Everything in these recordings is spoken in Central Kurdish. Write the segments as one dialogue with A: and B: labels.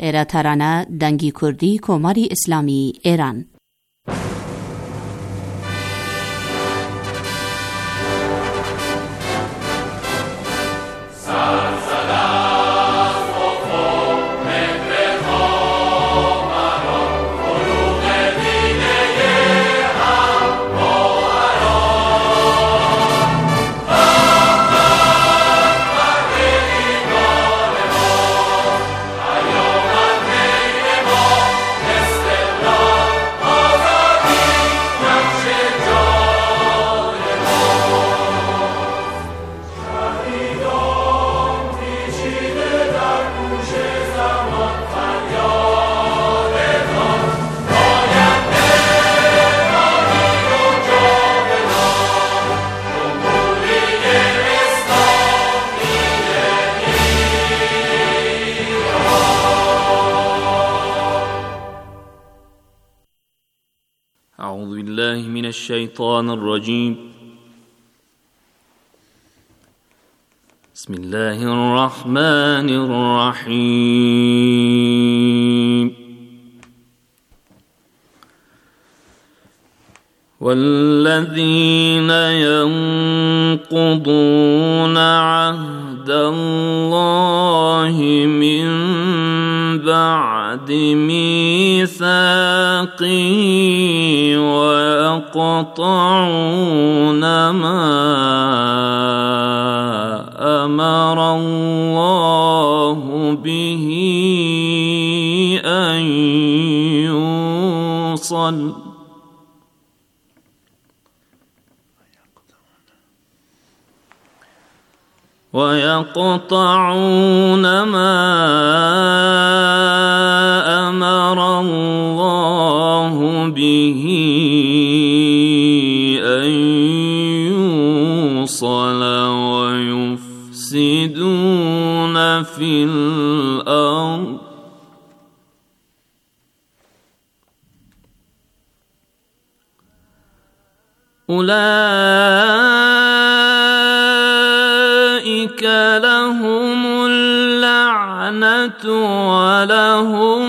A: ایراترانه دنگی کردی کماری اسلامی ایران.
B: أعوذ بالله من الشيطان الرجيم. بسم الله الرحمن الرحيم. والذين ينقضون عهد الله من بعد ميثاقه ويقطعون ما أمر الله به أن يوصل ويقطعون ما أمر الله به أن يوصل ويفسدون في الأرض أولئك لهم اللعنة ولهم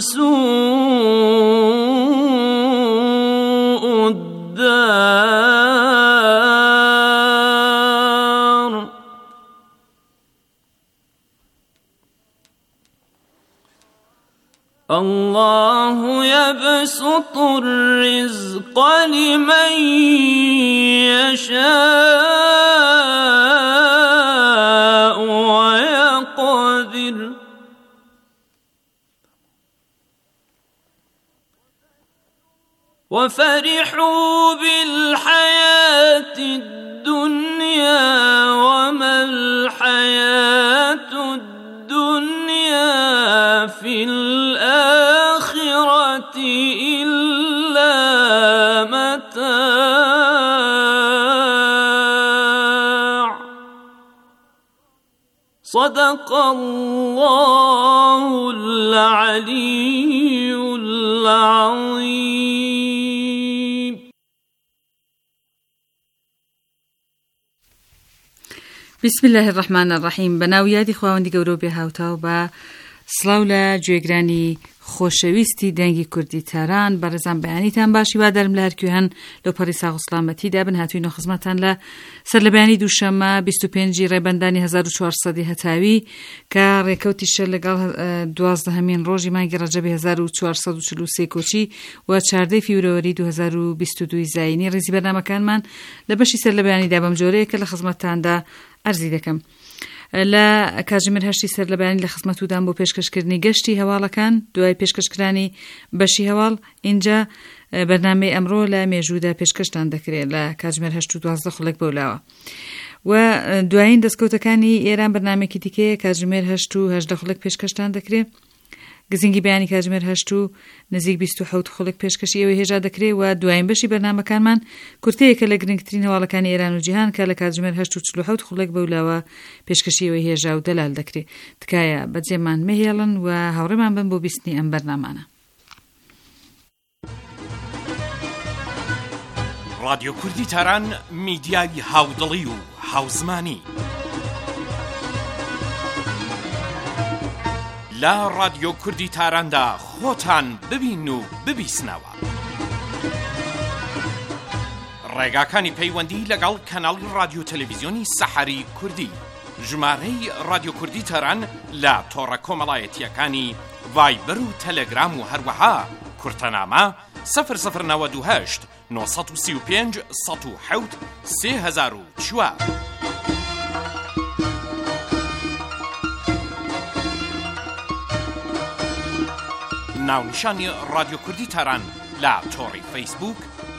B: سوء الدار. الله يبسط الرزق لمن يشاء ويقدر وفرحوا بالحياة الدنيا وما الحياة الدنيا في الآخرة إلا متاع. صدق الله العلي العظيم.
C: بسم الله الرحمن الرحیم. بەناویادی خواوەندی گەورە بێ هاوتاو بە سڵاو لە گوێگرانی خۆشەویستی دەنگی کوردی تاران. بەڕێزان بەیانیتان باشی وا دەرم لە هەرکوێ هەن لەوپەڕی ساغ و سڵامەتیدا بن هاتووینە خزمەتان لە سەرلەبەیانی دووشەممە 25 ڕێبەندانی 1400 هەتاوی کە ڕێکەوتی شەر لەگەڵ 12 ڕۆژی مانگی ڕەجەبی 1443 کۆچی و 14 فیبرەوەری 2022 زاینی. ڕێزی بەرنامەکانمان لە بەشی سەرلەبەیانیدا بەم جۆرەیە کە لە خزمەتتاندا ئەرزی دەکەم. لە کاتژمێر هەشتی سەرلەبەیانی لە خزمەتتودان بۆ پێشکەشکردنی گەشتی هەواڵەکان دوای پێشکەشکرانی بەشی هەواڵ اینجا بەرنامەی ئەمڕۆ لە مێژوودا پێشکەشتان دەکرێت لە کاتژمێر 8 و 12 خولەک بەولاوە و دوایین دەستکەوتەکانی ئێران بەرنامێکی دیکەیە کاتژمێر 8 و 18 خولەک پێشکەشتان دەکرێت. گزینگی بەیانی کاتژمێر 8 و نزیک 27 خولەک پێشکەشی ئەوەی هێژا دەکرێت و دوایین بەشی بەرنامەکانمان کورتەیەکە لە گرنگترین هەواڵەکانی ئێران و جیهان کە لە کاتژمێر 8 و 47 خولەک بەولاوە پێشکەشی ئەوەی هێژا و دەلال دەکرێت. تکایە بەجێمان مەهێڵن و هاوڕێمان بن بۆ بیستنی ئەم بەرنامانە.
D: رادیۆ کوردی تاران میدیای هاودڵی و هاوزمانی لا رادیۆ کوردی تاراندا خۆتان ببین و ببیسنەوە. ڕێگاکانی پەیوەندی لەگەڵ کەناڵی رادیۆ تەلەڤیزیۆنی سەحەری کوردی، ژمارەی رادیۆ کوردی تاران لە تۆڕە کۆمەڵایەتیەکانی ڤایبەر و تەلەگرام و هەروەها کورتەنامە 0098 935 107 3004. ناونیشانی رادیۆ کوردی تاران لە تۆڕی فەیسبوک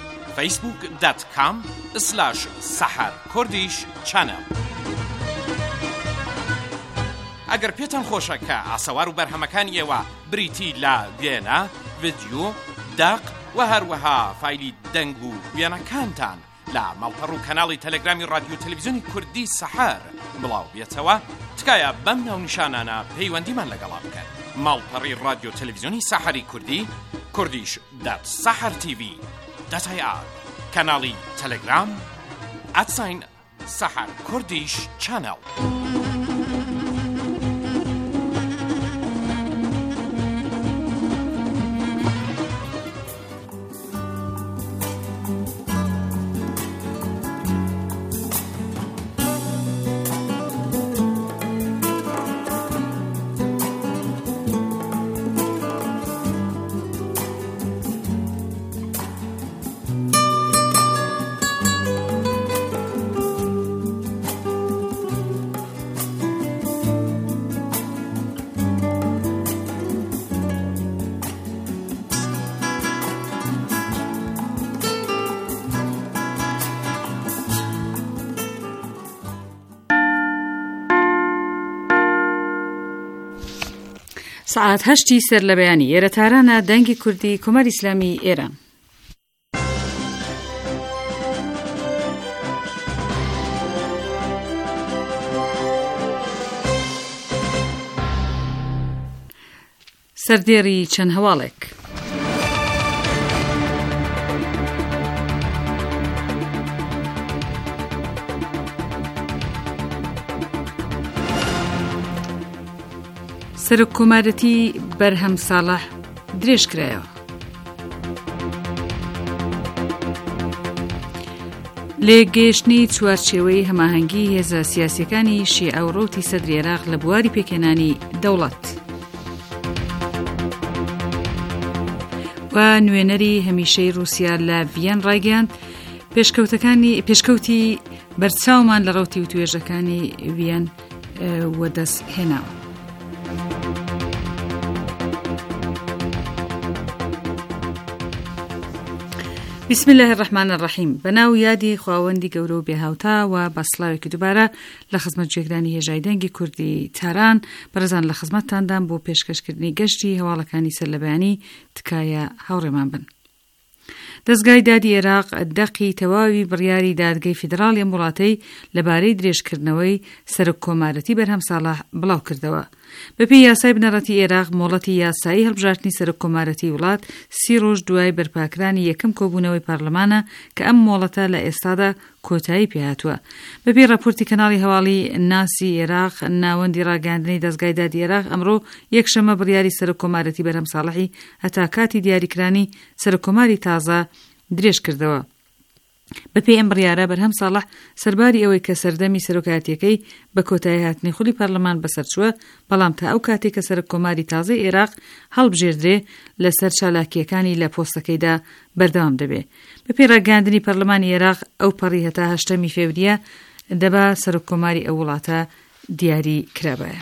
D: facebook.com/saharkurdish channel. ئەگەر پێتان خۆشە کە ئاسەوار و بەرهەمەکانی ئێوە بریتی لە وێنە، ڤیدیۆ، داق و هەروەها فایلی دەنگ و وێنەکانتان لە ماڵپەڕ و کەناڵی تەلەگرامی رادیۆ تەلەڤیزیۆنی کوردی سەحەر بڵاو بێتەوە، تکایە بەم ناونیشانانە پەیوەندیمان لەگەڵا بکەن. ماڵپەڕی رادیۆ تەلەڤیزیۆنی سەحەری کوردی kurdish.sahartv.ir، کەناڵی تەلەگرام @saharkurdish channel.
C: سعات 8 سەر لە بەیانی ئێرە تارانە دەنگی کوردی کۆمەری ئیسلامی ئێران. سەردێڕی چەند هەواڵێک. سەرۆک کۆمارەتی بەرهەم ساڵح درێژ کرایەوە. لێگەیشتنی چوارچێوەی هەماهەنگی هێزە سیاسیەکانی شیعە و ڕەوتی سەدری عێراق لە بواری پێکێنانی دەوڵەت. و نوێنەری هەمیشەی رووسیا لە ڤیەن ڕایگەیاند پێشکەوتی بەرچاومان لە ڕەوتی و توێژەکانی ڤیەن وەدەست هێناوە. بسم الله الرحمن الرحیم. بەناو یادی خواوەندی گەورە و بێهاوتا و بەسڵاوێکی دووبارە لە خزمەت جێگرانی هێژای دەنگی کوردی تاران بەڕێزان لە خزمەتتاندان بۆ پێشکەشکردنی گەشتی هەواڵەکانی سەرلەبەیانی تکایە هاوڕێمان بن. دەستگای دادی عێراق دەقی تەواوی بڕیاری دادگای فیدراڵی وڵاتەی لەبارەی درێژکردنەوەی سەرۆک کۆمارەتی بەرهەم ساڵح بڵاو کردەوە. بەپێی یاسای بنەڕەتی عێراق مۆڵەتی یاسایی هەڵبژاردننی سەرۆک کۆمارەتی وڵات 30 ڕۆژ دوای بەرپاکرانی یەکەم کۆبوونەوەی پارلەمانە کە ئەم مۆڵەتە لە ئێستادا کۆتایی پێهاتووە. بەپێی راپۆرتی کەناڵی هەواڵی ناسی عێراق ناوەندی ڕاگەاندنی دەستگای دادی عێراق ئەمڕۆ یەکشەمە بڕیاری سەرۆک کۆمارەتی بەرهەم ساڵحی هەتا کاتی دیاریکرانی سەرۆک کۆماری تازە درێژ کردەوە. بەپێی ئەم بڕیارە بەرهەم ساڵح سەرباری ئەوەی کە سەردەمی سەرۆکایەتیەکەی بە کۆتایی هاتنی خولی پەرلەمان بەسەرچووە، بەڵام تا ئەو کاتێک کە سەرۆک کۆماری تازەی عێراق هەڵبژێردرێ لەسەر چالاکیەکانی لە پۆستەکەیدا بەردەوام دەبێ. بەپێی ڕاگەاندنی پەرلەمانی عێراق ئەو پەڕی هەتا 8 فێڤریە دەبا سەرۆک کۆماری ئەو وڵاتە دیاری کرابایە.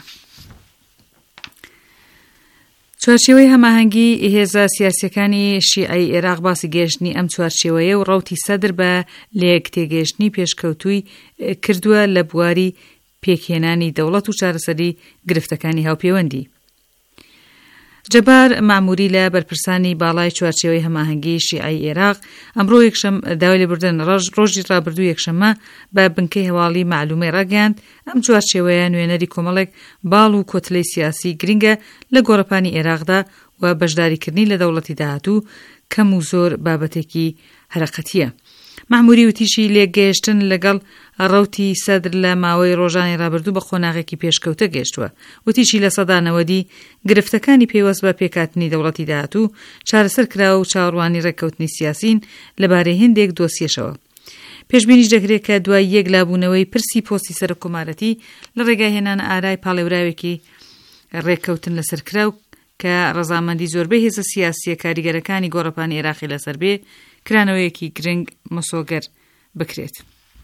C: چوارچێوەی هەماهەنگی هێزە سیاسیەکانی شیعەی عێراق باسی گەیشتنی ئەم چوارچێوەیە و ڕەوتی سەدر بە لێک تێگەیشتنی پێشکەوتووی کردووە لە بواری پێکهێنانی دەوڵەت و چارەسەری گرفتەکانی هاوپەیوەندی. جەبار مەعموری لە بەرپرسانی باڵای چوارچێوەی هەماهەنگی شیعەی عێراق ئەمڕۆ یەکشەم داوای لێبوردن ڕۆژی ڕابردوو یەکشەممە بە بنکەی هەواڵی معلومەی ڕاگەاند ئەم چوارچێوەیە نوێنەری کۆمەڵێک باڵ و کۆتلەی سیاسی گرنگە لە گۆڕەپانی عێراقدا و بەشداریکردنی لە دەوڵەتی داهاتوو کەم و زۆر بابەتێکی هەرەقەتیە. مەحمووری وتیشی لێگەیشتن لەگەڵ ڕەوتی سەدر لە ماوەی ڕۆژانی ڕابردوو بە خۆناغێکی پێشکەوتە گەیشتووە. وتیشی لە سەدانەوەدی گرفتەکانی پێوەست بە پێکاتنی دەوڵەتی داهاتوو چارەسەر کراوە و چاوەڕوانی ڕێککەوتنی سیاسین لەبارەی هێندێک دۆسیەشەوە. پێشبینیش دەکرێت کە دوای یەک لابوونەوەی پرسی پۆستی سەرۆککۆمارەتی لە ڕێگای هێنانە ئارای پاڵێوراوێکی ڕێککەوتن لەسەر کراو کە ڕەزامەندی زۆربەی هێزە سیاسیە کاریگەرەکانی گۆڕەپانی عێراقی لەسەر بێ کرانەوەیەکی گرنگ مەسۆگەر بکرێت.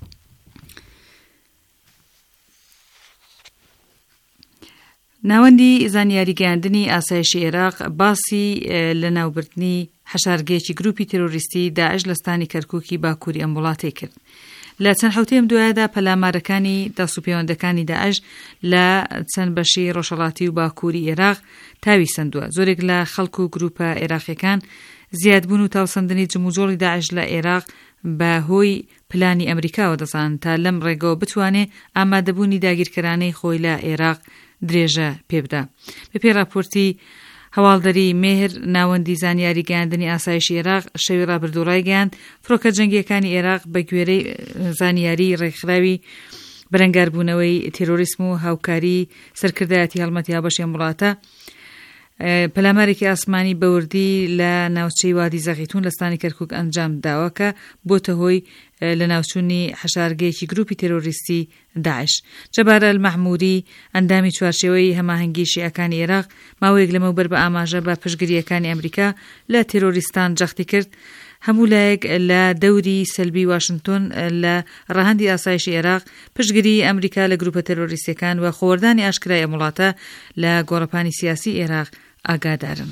C: ناوەندی زانیاریگەیاندنی ئاسایشی عێراق باسی لە ناوبردنی حەشارگەیەکی گروپی تێرۆریستی داعش لە ستانی کەرکووکی باکووری ئەم وڵاتەی کرد. لە چەند حوتەیەم دوایەدا پەلامارەکانی داسوپەیوەندەکانی داعش لە چەند بەشی ڕۆژهەڵاتی و باکووری عێراق تاوی سندووە. زۆرێک لە خەڵک و گروپە عێراقیەکان زیادبوون و تاوسەندنی جموجۆڵی داعش لە عێراق بە هۆی پلانی ئەمریکاوە دەزانن تا لەم ڕێگەوە بتوانێت ئامادەبوونی داگیرکەرانەی خۆی لە عێراق درێژە پێبدا. بەپێی راپۆرتی هەواڵدەری مێهر ناوەندی زانیاریگەیاندنی ئاسایشی عێراق شەوی ڕابردوو ڕایگەیاند فڕۆکە جەنگیەکانی عێراق بە گوێرەی زانیاری ڕێکخراوی بەرەنگاربوونەوەی تێرۆریسم و هاوکاری سەرکردایەتی هەڵمەتی هاوبەشی ئەم وڵاتە پەلامارێکی ئاسمانی بەوردی لە ناوچەی وادی زەغیتون لە ستانی کەرکووک ئەنجام داوە کە بۆتە هۆی لە ناوچوونی حەشارگەیەکی گروپی تێرۆریستی داعش. جەبارە المەحموودی ئەندامی چوارچێوەی هەماهەنگی شیعەکانی عێراق ماوەیەک لەمەوبەر بە ئاماژە بە پشتگیریەکانی ئەمریکا لە تێرۆریستان جەختی کرد. هەموو لایەک لە دەوری سەلبی واشنگتن لە ڕاهەندی ئاسایشی عێراق پشتگیری ئەمریکا لە گروپە تێرۆریستیەکان و خۆوەردانی ئاشکرای ئەم وڵاتە لە گۆڕەپانی سیاسی عێراق ئاگادارن.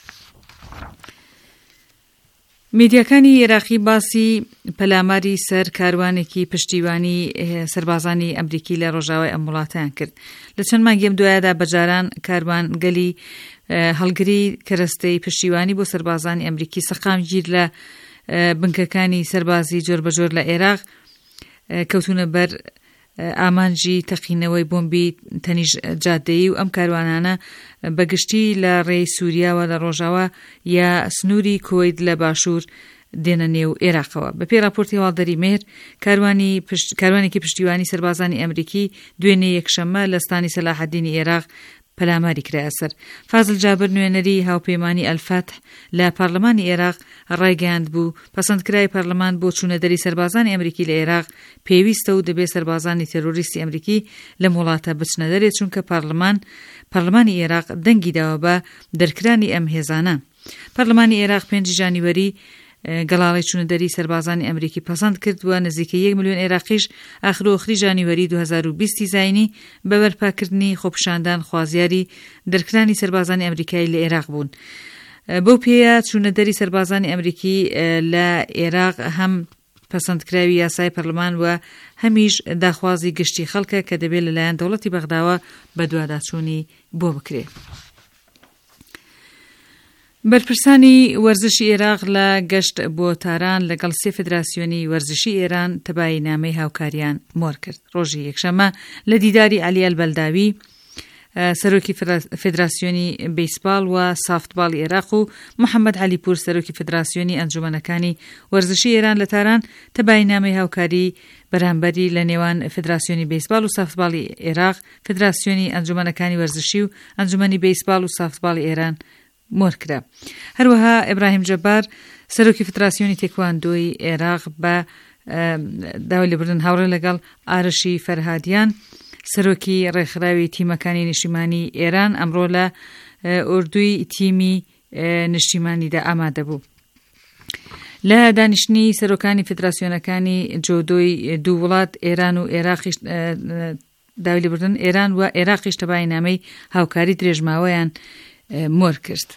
C: میدیاکانی عێراقی باسی پەلاماری سەر کاروانێکی پشتیوانی سەربازانی ئەمریکی لە ڕۆژاوای ئەم وڵاتیان کرد. لە چەند مانگێم دوایەدا بەجاران کاروان گەلی هەڵگری کەرەستەی پشتیوانی بۆ سەربازانی ئەمریکی سەقام گیر لە بنکەکانی سەربازی جۆر بەجۆر لە عێراق کەوتونە بەر ئامانجی تەقینەوەی بۆمبی تەنیژ جادەیی و ئەم کاروانانە بەگشتی لە ڕێی سووریاوە لە ڕۆژاوە یا سنووری کۆید لە باشوور دێنە نێو عێراقەوە. بەپێی راپۆرتی هەواڵدەری مێهر کاروانێکی پشتیوانی سەربازانی ئەمریکی دوێنێ یەکشەممە لە ستانی سەلاحەدینی عێراق پەلاماری کرایە سەر. فازل جابر نوێنەری هاوپەیمانی ئەلفەتح لە پارلەمانی عێراق ڕایگەیاند بوو پەسەندکرای پەرلەمان بۆ چوونەدەری سەربازانی ئەمریکی لە عێراق پێویستە و دەبێت سەربازانی تێرۆریستی ئەمریکی لە وڵاتە بچنە دەرێت چونکە پەرلەمانی عێراق دەنگی داوە بە دەرکرانی ئەم هێزانە. پەرلەمانی عێراق 5 جانیوەری گەڵاڵی چوونەدەری سەربازانی ئەمریکی پەسەند کردووە. نزیکەی 1 ملیۆن عێراقیش ئاخرۆخری جانیوەری 2020 زاینی بە بەرپاکردنی خۆپیشاندان خوازیاری دەرکرانی سەربازانی ئەمریکایی لە عێراق بوون. بەو پێیە چوونەدەری سەربازانی ئەمریکی لە عێراق هەم پەسەندکراوی یاسای پەرلەمان و هەمیش داخوازی گشتی خەڵکە کە دەبێت لەلایەن دەوڵەتی بەغداوە بە دوواداچوونی بۆ بکرێت. بەرپرسانی وەرزشی عێراق لە گەشت بۆ تاران لەگەڵ 3 فدراسیۆنی وەرزشی ئێران تەبایی نامەی هاوکاریان مۆر کرد. ڕۆژی یەکشەمە لە دیداری عەلی ئەلبەلداوی سەرۆکی فدراسیۆنی بیسبال و سافتباڵی عێراق و محەممەد عەلیپور سەرۆکی فدراسیۆنی ئەنجومەنەکانی وەرزشی ئێران لە تاران تەبایی نامەی هاوکاری بەرامبەری لە نێوان فدراسیۆنی بیسبال و سافتباڵی عێراق، فدراسیۆنی ئەنجومەنەکانی وەرزشی و ئەنجومەنی بیسبال و سافتباڵی ئێران مۆر کرا. هەروەها ئیبراهیم جەبار سەرۆکی فدراسیۆنی تێکواندۆی عێراق بە داوای لێبوردن هاوڕێ لەگەڵ ئارشی فەرهادیان سەرۆکی ڕێکخراوی تیمەکانی نیشتیمانی ئێران ئەمڕۆ لە ئوردوی تیمی نیشتیمانیدا ئامادە بوو. لە دانیشتنی سەرۆکانی فدراسیۆنەکانی جۆدۆی دوو وڵات ئێران و عێراقیش داوای لێبوردن ئێران و عێراقیش تەبایی نامەی هاوکاری درێژماوەیان مۆر کرد.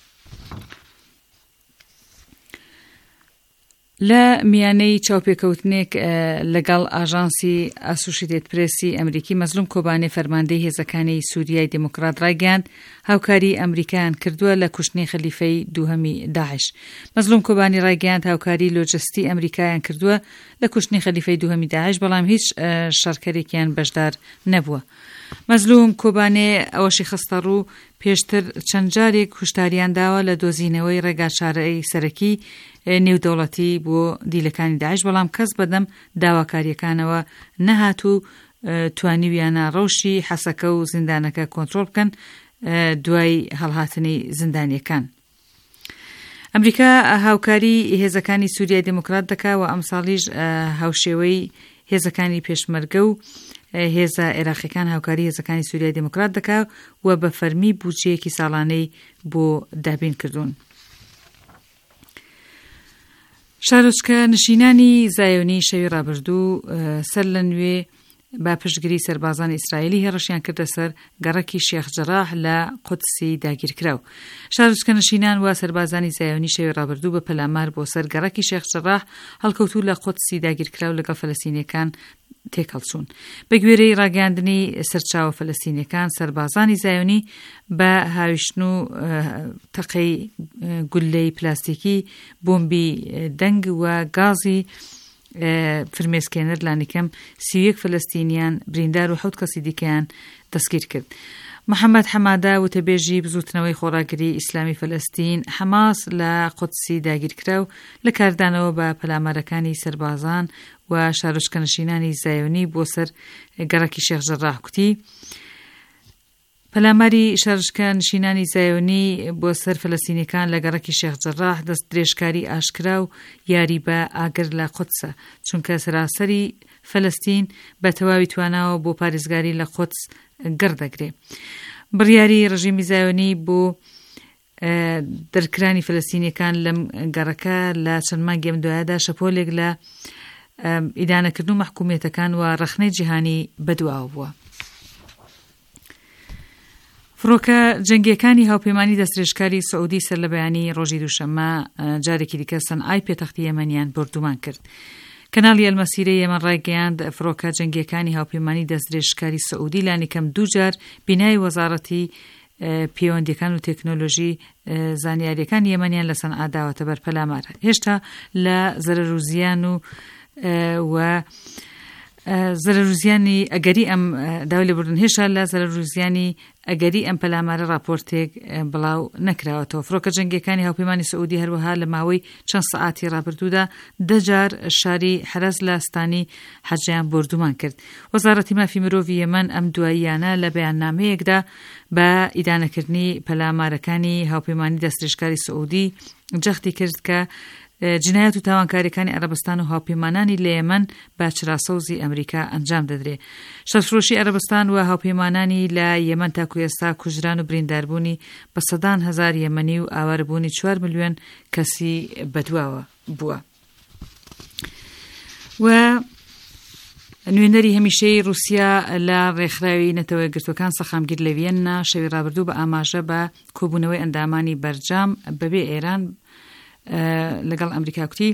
C: لە میانەی چاوپێکەوتنێک لەگەڵ ئاژانسی ئاسوشیتێت پرێسی ئەمریکی مەزلوم کۆبانێ فەرماندەی هێزەکانی سووریای دموکرات ڕایگەیاند هاوکاری ئەمریکایان کردووە لە کوشتنی خەلیفەی دووهەمی داعش. مەزلوم کۆبانی ڕایگەیاند هاوکاری لۆجستی ئەمریکایان کردووە لە کوشتنی خەلیفەی دووهەمی داعش بەڵام هیچ شەڕکەرێکیان بەشدار نەبووە. مەزلوم کۆبانێ ئەوەشی خستە ڕوو پێشتر چەند جارێک هشداریان داوە لە دۆزینەوەی ڕێگاچارەی سەرەکی نێودەوڵەتی بۆ دیلەکانی داعش، بەڵام کەس بەدەم داواکاریەکانەوە نەهات و توانیویانە ڕەوشی حەسەکە و زیندانەکە کۆنتڕۆڵ بکەن دوای هەڵهاتنی زیندانیەکان. ئەمریکا هاوکاری هێزەکانی سووریای دموکرات دەکا و ئەمساڵیش هاوشێوەی هێزەکانی پێشمەرگە و هێزە عێراقیەکان هاوکاری هێزەکانی سووریای دموکرات دەکا و بە فەرمی بودجەیەکی ساڵانەی بۆ دابین کردوون. شارۆچکە نشینانی زایۆنی شەوی ڕابردوو سەر لە نوێ با پشتگیری سەربازان ئیسرائیلی هێڕەشیان کردە سەر گەڕەکی شێخ جەراح لە قودسی داگیرکراو. شارۆچکە نشینان و سەربازانی زایۆنی شەوی ڕابردوو بە پەلامار بۆ سەر گەڕەکی شێخ جەراح هەڵکەوتوو لە قودسی داگیرکراو لەگەڵ فەلەستینیەکان تێکەڵچوون. بە گوێرەی ڕاگەاندنی سەرچاوە فەلەستینیەکان، سەربازانی زایۆنی بە هاویشتن و تەقەی گولەی پلاستیکی، بۆمبی دەنگ و گازی فرمێسکێنەر لانیکەم 31 فەلەستینیان بریندار و 7 کەسی دیکەیان دەستگیر کرد. محەممەد حەمادا وتەبێژی بزوتنەوەی خۆراگری ئیسلامی فەلەستین حەماس لە قودسی داگیرکراو لە کاردانەوە بە پەلامارەکانی سەربازان و شارۆچکە نشینانی زایۆنی بۆ سەر گەڕەکی شێخ جەراح کوتی پەلاماری شارۆچکە نشینانی زایۆنی بۆ سەر فەلەستینیەکان لە گەڕەکی شێخ جەراح دەست درێژکاری ئاشکرا و یاری بە ئاگر لە قودسە، چونکە سەراسەری فەلەستین بە تەواوی تواناوە بۆ پارێزگاری لە قودس گەڕدەگرێ. بڕیاری ڕژیمی زایۆنی بۆ دەرکرانی فەلەستینیەکان لەم گەڕەکە لە چەند مانگی ئەم دوایەدا شەپۆلێک لە ئیدانەکردن و محکومێتەکان و ڕەخنەی جیهانی بەدواوە بووە. فڕۆکە جەنگیەکانی هاوپەیمانی دەستدرێژکاری سعودی سەر لە بەیانی ڕۆژی دووشەممە جارێکی دیکە سەنعای پێتەختی یەمەنیان بردومان کرد. کەناڵی ئەلمەسیرە یەمەن ڕایگەیاند فڕۆکە جەنگیەکانی هاوپەیمانی دەستدرێژکاری سعودی لانیکەم 2 جار بینای وەزارەتی پەیوەندیەکان و تێکنۆلۆژی زانیاریەکان یەمەنیان لە سەنعا داوەتە بەر پەلامار. هێشتا لە زەرەرۆزیان و زەرەرۆزیانی ئەگەری ئەم داوای لێبوردن هێشتا لە زەرەرۆزیانی ئەگەری ئەم پەلامارە راپۆرتێک بڵاو نەکراوەتەوە. فڕۆکە جەنگیەکانی هاوپەیمانی سعودی هەروەها لە ماوەی چەند سەعاتی ڕابردوودا 10 جار شاری حەرەز لە ئەستانی حەجیان بردومان کرد. وەزارەتی مافی مرۆڤی یەمەن ئەم دواییانە لە بەیاننامەیەکدا بە ئیدانەکردنی پەلامارەکانی هاوپەیمانی دەستدرێژکاری سعودی جەختی کرد کە جنایەت و تاوانکاریەکانی عەرەبستان و هاوپەیمانانی لە یەمەن با چراسەوزی ئەمریکا ئەنجام دەدرێت. شەرفرۆشی عەرەبستان و هاوپەیمانانی لە یەمەن تاکو ئێستا کوژران و برینداربوونی بە سەدان هەزار یەمەنی و ئاواربوونی 4 ملیۆن کەسی بەدواوە بووە. و نوێنەری هەمیشەی رووسیا لە ڕێکخراوی نەتەوە یەکگرتووەکان سەخامگیر لە ڤێننا شەوی ڕابردوو بە ئاماژە بە کۆبوونەوەی ئەندامانی بەرجام بەبێ ئێران لەگەڵ ئەمریکا کوتی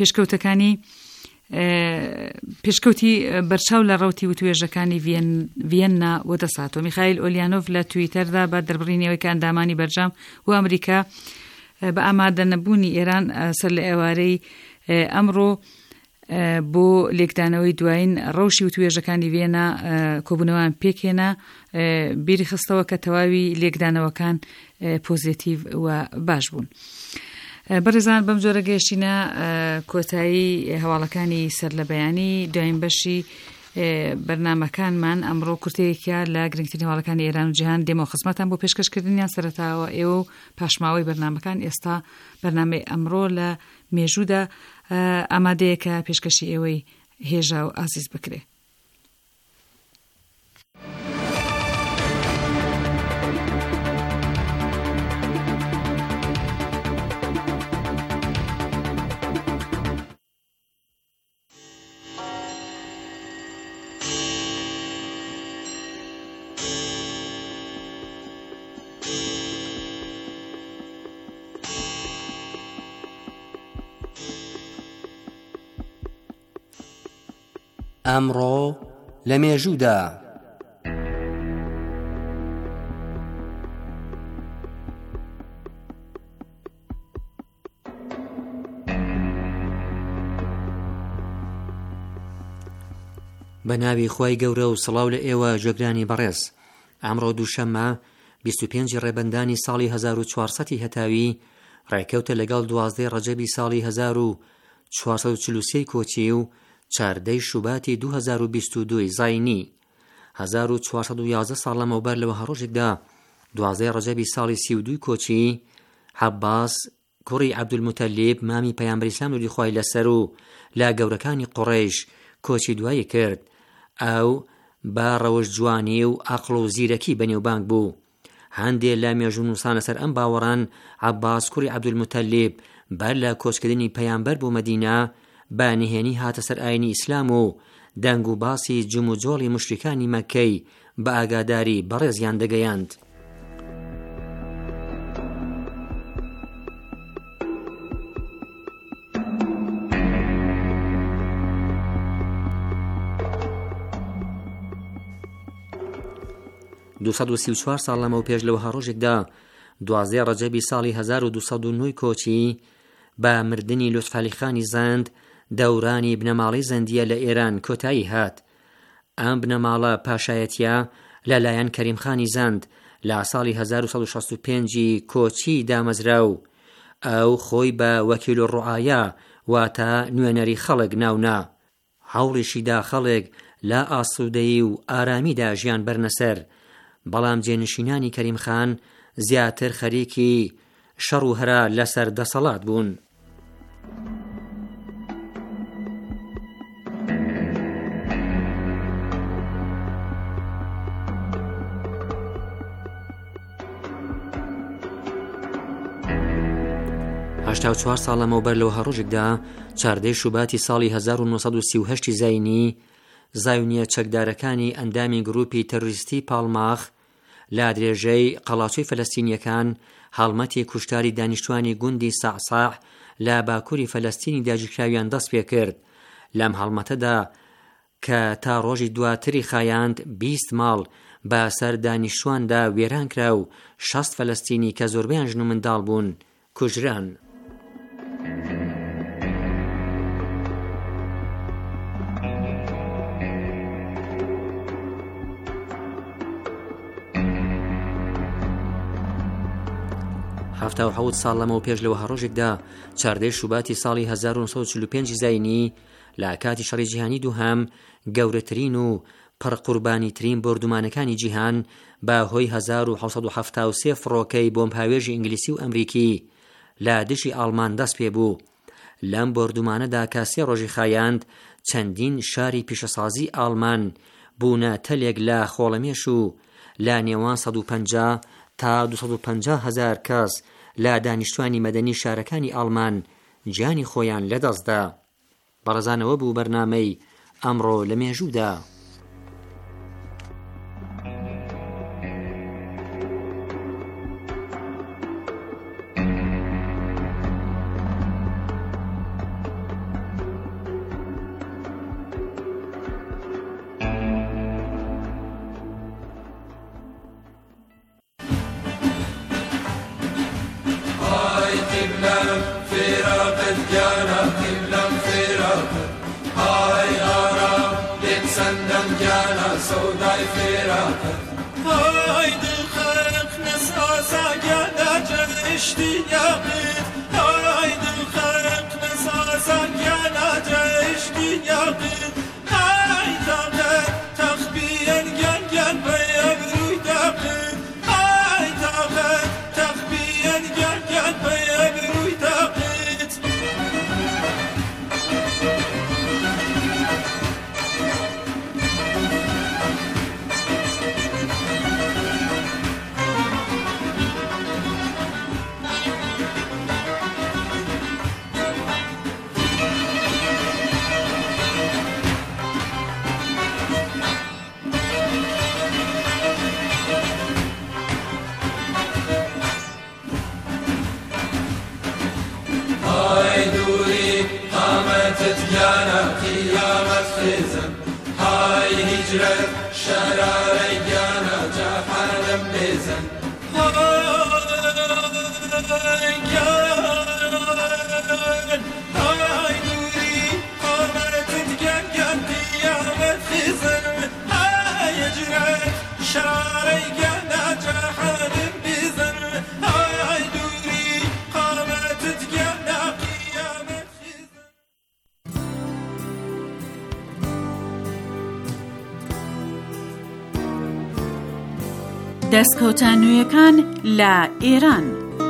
C: پێشکەوتی بەرچاو لە ڕەوتی وتوێژەکانی ڤێننا وەدەساتەوە. میخائیل ئۆلیانۆڤ لە تویتەردا بە دەربڕینەوەی کە ئەندامانی بەرجام و ئەمریکا بە ئامادە نەبوونی ئێران سەر لە ئێوارەی ئەمڕۆ بۆ لێکدانەوەی دوایین ڕەوشی وتوێژەکانی ڤێننا کۆبوونەوەیان پێکهێنا بیری خستەوە کە تەواوی لێکدانەوەکان پۆزیتیڤ و باش بوون. بەڕێزان بەم جۆرە گەیشتینە کۆتایی هەواڵەکانی سەر لە بەیانی دوایین بەشی بەرنامەکانمان ئەمڕۆ کورتەیەکە لە گرنگترین هەواڵەکانی ئێران و جیهان دێمە خزمەتان بۆ پێشکەشکردنیان سەرەتاوە ئێوە و پاشماوەی بەرنامەکان. ئێستا بەرنامەی ئەمڕۆ لە مێژوودا ئامادەیەکە پێشکەشی ئێوەی هێژا و ئازیز بکرێ.
E: ئەمڕۆ لە مێژوودا بە ناوی خوای گەورە و سڵاو لە ئێوە جێگرانی بەڕێز. ئەمڕۆ دووشەممە 25 ڕێبەندانی ساڵی 1400 هەتاوی ڕێکەوتە لەگەڵ 12 ڕەجەبی ساڵی 1443 کۆچی و 14 شوباتی 2022 زاینی. 1411 ساڵ لەمەوبەر لەوە هەڕۆژێکدا 12 ڕەجەبی ساڵی 32 کۆچی عەباس کوڕی عەبدولموتەلیب مامی پەیامبەری ئیسلام نوری خوای لەسەر و لا گەورەکانی قوڕەیش کۆچی دوایی کرد. ئەو با ڕەوەش جوانی و عەقڵ و زیرەکی بەنێوبانگ بوو. هەندێک لە مێژوو نووسانە سەر ئەم باوەڕان عەباس کوڕی عەبدولموتەلیب بەر لە کۆچکردنی پەیامبەر بۆ مەدینە بە نهێنی هاتە سەر ئاینی ئیسلام و دەنگ و باسی جم و جۆڵی مشریکانی مەککەی بە ئاگاداری بەڕێزیان دەگەیاند. دو 24 ساڵ لەمەوە پێش لەوە هەڕۆژێکدا 12 ڕەجەبی ساڵی 1209 کۆچی بە مردنی لوتفعەلیخانی زەند دەورانی بنەماڵی زەندیە لە ئێران کۆتایی هات. ئەم بنەماڵە پاشایەتیە لەلایەن کەریمخانی زەند لە ساڵی 1965 کۆچی دامەزرا و ئەو خۆی بە وەکیل الڕوعایە واتە نوێنەری خەڵک ناونا. هەوڵیشیدا خەڵک لە ئاسوودەیی و ئارامیدا ژیان بەرنەسەر، بەڵام جێنشینانی کەریمخان زیاتر خەریکی شەڕ و هەرا لەسەر دەسەڵات بوون. هەشتا و چوار ساڵ لەمەوبەر لەوە هەڕۆژێکدا 14 شوباتی ساڵی 1938 زاینی زایونیە چەکدارەکانی ئەندامی گروپی تەروریستی پاڵماخ لە درێژەی قەڵاچووی فەلەستینیەکان هەڵمەتی کوشتاری دانیشتوانی گوندی سەعساع لە باکووری فەلەستینی داگیرکراویان دەست پێ کرد. لەم هەڵمەتەدا کە تا ڕۆژی دواتری خایاند 20 ماڵ بە سەر دانیشتواندا وێران کرا و 60 فەلەستینی کە زۆربەیان ژن و منداڵ بوون کوژران. هەفتا و حەوت ساڵ لەمەوە پێش لەوە هەڕۆژێکدا 14 شوباتی ساڵی 1945 زاینی لە کاتی شەڕی جیهانی دووهەم گەورەترین و پڕقوربانیترین بۆردومانەکانی جیهان بە هۆی 1973 فڕۆکەی بۆمبهاوێژی ئینگلیسی و ئەمریکی لە دژی ئاڵمان دەست پێ بوو. لەم بۆردومانەدا کە 3 ڕۆژی خایاند چەندین شاری پیشەسازی ئاڵمان بوونە تەلێک لە خۆڵەمێش و لە نێوان 150 تا 250 هزار کەس لە دانیشتوانی مەدەنی شارەکانی ئاڵمان گیانی خۆیان لەدەستدا. بەڕێزانەوە بوو بەرنامەی ئەمڕۆ لە مێژوودا.
F: شراري جانا جحد دەستکەوتە نوێیەکان لە ئێران.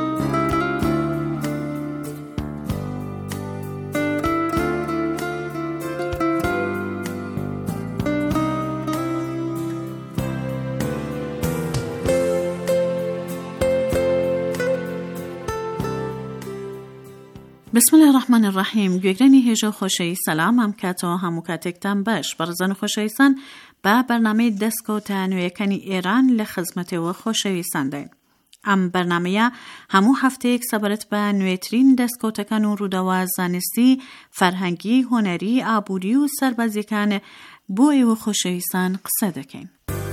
F: بسم الله الرحمن الرحیم. گوێگرانی هێژە و خۆشەوی سەلام ئەم کاتەوە هەموو کاتێکتان باش. بەڕێزان و خۆشەویستان، بە بەرنامەی دەستکەوتە نوێیەکانی ئێران لە خزمەتەوە خۆشەویستان دەین. ئەم بەرنامەیە هەموو هەفتەیەک سەبارەت بە نوێترین دەستکەوتەکان و ڕووداوە زانستی، فەرهەنگی، هۆنەری، ئابووری و سەربازیەکان بۆ ئێوە خۆشەویستان قسە دەکەین.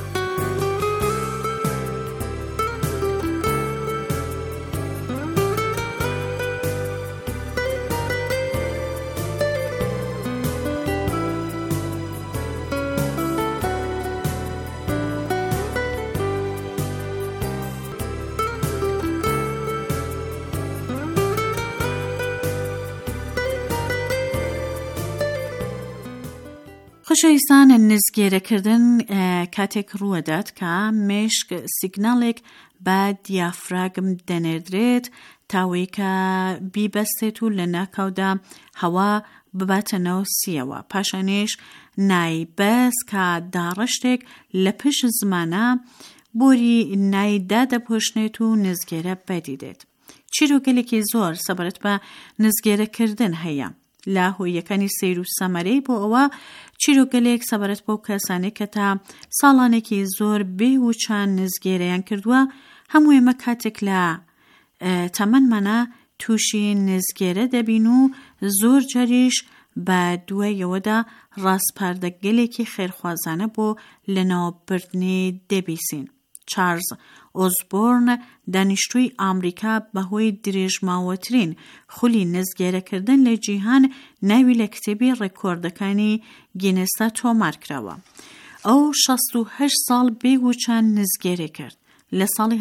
F: خۆشەویستان، نزگێرەکردن کاتێک ڕووەدات کە مێشک سیگناڵێک بە دیافراگم دەنێردرێت تاوەی کە بیبەستێت و لە ناکاودا هەوا بباتەنەوە سیەوە. پاشانێش نایبەس کە داڕەشتێک لە پشت زمانە بۆری نایدا دەپۆشنێت و نزگێرە بەدیدێت. چیرۆگەلێکی زۆر سەبارەت بە نزگێرەکردن هەیە. لە هۆیەکانی سیر و سەمەرەی بۆ ئەوە چیرۆگەلێک سەبارەت بۆ کەسانێک کە تا ساڵانێکی زۆر بێ و چند نزگێرەیان کردووە، هەموو ئێمە کاتێک لە تەمەنمانە تووشی نزگێرە دەبین و زۆر جاریش بە دوایەوەدا ڕاستپاردەگەلێکی خێرخوازانە بۆ لەناوبردنی دەبیسین. چارلز ئۆزبۆرن، دانیشتووی ئامریکا، بەهۆی درێژماوەترین خولی نزگێرەکردن لە جیهان ناوی لە کتێبی ڕێکۆردەکانی گینێسدا تۆمار کراوە. ئەو 68 ساڵ بێگو چند نزگێرە کرد. لە ساڵی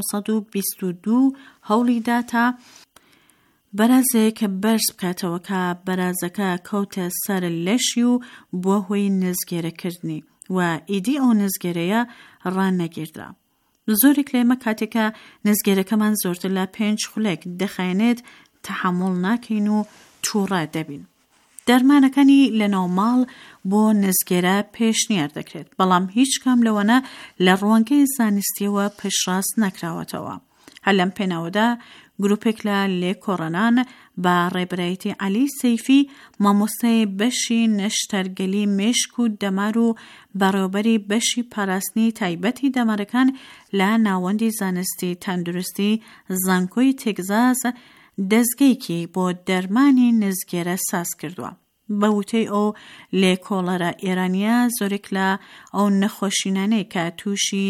F: 1922 هەوڵیدا تا بەرازێک بەرز بکاتەوە کە بەرازەکە کەوتە سەر لەشی و بووە هۆی نزگێرەکردنی و ئیدی ئەو نزگێرەیە ڕانەگیردرا. زۆرێک لێمە کاتێکە نزگێرەکەمان زۆرتر لە 5 خولێک دەخایەنێت تەحمڵ ناکەین و تووڕە دەبین. دەرمانەکانی لە ناوماڵ بۆ نزگێرە پێشنیار دەکرێت، بەڵام هیچ کام لەوەنە لە ڕوانگەی زانستیەوە پشتڕاست نەکراوەتەوە. هەر لەم پێناوەدا گروپێک لە لێکۆڕەنان بە ڕێبەرایەتی عەلی سەیفی، مامۆستای بەشی نەشتەرگەلی مێشک و دەمار و بەڕێوەبەری بەشی پاراستنی تایبەتی دەمارەکان لە ناوەندی زانستی تەندروستی زانکۆی تێگزاس دەستگەیەکی بۆ دەرمانی نزگێرە ساز کردووە. بە وتەی ئەو لێکۆڵەرە ئێرانیە، زۆرێک لە ئەو نەخۆشینانەی کە تووشی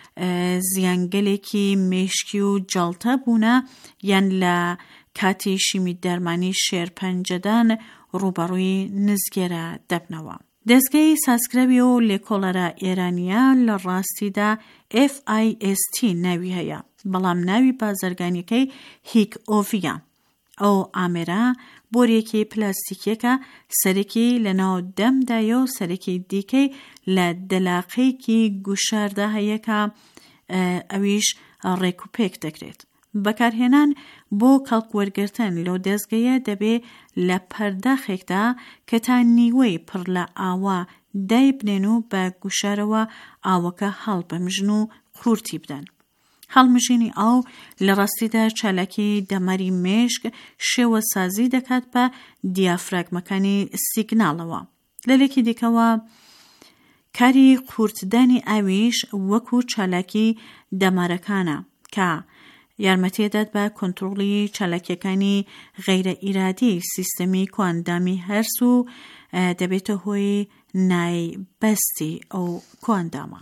F: زیانگەلێکی مێشکی و جەڵتە بوونە یان لە کاتی شیمی دەرمانی شێرپەنجەدان ڕوبەڕووی نزگێرە دەبنەوە. دەستگای سازکراوی و لێکۆڵەرە ئێرانیە لە ڕاستیدا FIST ناوی هەیە، بەڵام ناوی بازرگانیەکەی هیک ئۆڤیە. ئەو ئامێرە بۆرێکی پلاستیکیەکە، سەرێکی لە ناو دەمدایە و سەرێکی دیکەی لە دەلاقەیەکی گوشاردا هەیە کە ئەویش ڕێک و پێک دەکرێت. بەکارهێنان بۆ کەڵکوەرگرتن لەو دەستگەیە دەبێ لە پەرداخێکدا کە تا نیوەی پڕ لە ئاوا دایبنێن و بە گوشارەوە ئاوەکە هەڵبەمژن و قورتی بدەن. هەڵمژینی ئاو لە ڕاستیدا چالاکی دەماری مێشک شێوە سازی دەکات بە دیافراگمەکانی سیگناڵەوە. لەلێکی دیکەوە کاری قورتدانی ئاویش وەکو چالاکی دەمارەکانە کە یارمەتیدات بە کۆنتڕۆڵی چالاکیەکانی غەیرە ئیرادی سیستەمی کواندامی هەرس و دەبێتە هۆی نایبەستی ئەو کواندامە.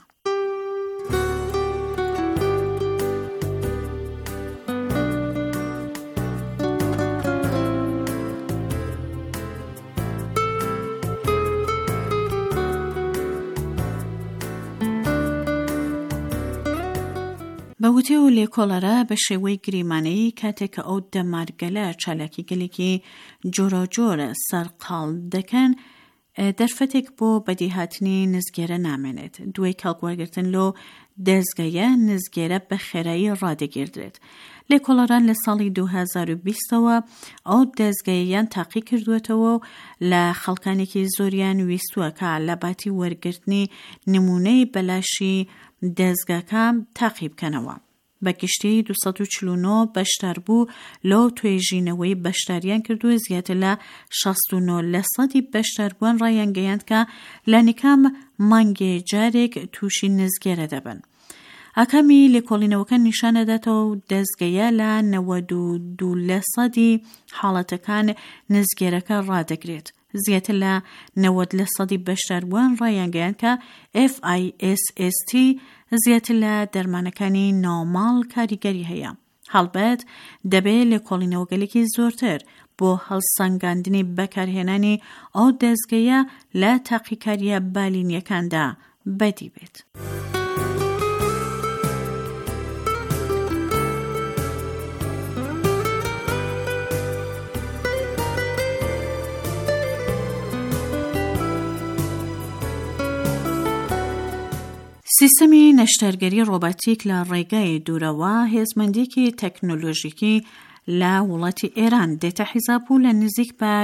F: بەوتێ و لێکۆڵەرە بە شێوەی گریمانەی کاتێک ئەو دەمارگەلە چالاکی گەلێکی جۆرە جۆرە سەرقاڵ دەکەن، دەرفەتێک بۆ بەدیهاتنی نزگێرە نامێنێت. دوای کەڵکوەرگرتن لۆ دەستگایە نزگێرە بە خێرایی ڕادەگیردرێت. لێکۆڵەران لە ساڵی 2020ەوە ئەو دەستگایەیان تاقی کردوێتەوە و لە خەڵکانێکی زۆریان ویستووە کە لە باتی وەرگرتنی نمونەی بەلاشی دەستگاکە تاقی بکەنەوە. بە گشتی 249 بەشدار بوو لۆ توێژینەوەی بەشداریان کردووە. زیاتر لە 69% بەشداربووان ڕایانگەیاند کە لە نکام مانگێ جارێک تووشی نزگێرە دەبن. ئاکامی لێکۆڵینەوەکە نیشانەداتەوە و دەستگەیە لە 92% حاڵەتەکان نزگێرەکە ڕادەگرێت. زیاتر لە 90% بەشداربووان ڕایانگەیاند کە FISST زیاتر لە دەرمانەکانی ناوماڵ کاریگەری هەیە. هەڵبەت دەبێت لێکۆڵینەوە گەلێکی زۆرتر بۆ هەڵسەنگاندنی بەکارهێنانی ئەو دەستگەیە لە تاقیکاریە بالینیەکاندا بەدی بێت. سیستەمی نەشتەرگەری ڕۆباتیک لە ڕێگای دوورەوە هێزمەندێکی تەکنۆلۆژیکی لە وڵاتی ئێران دێتە حیزاب و لە نزیک بە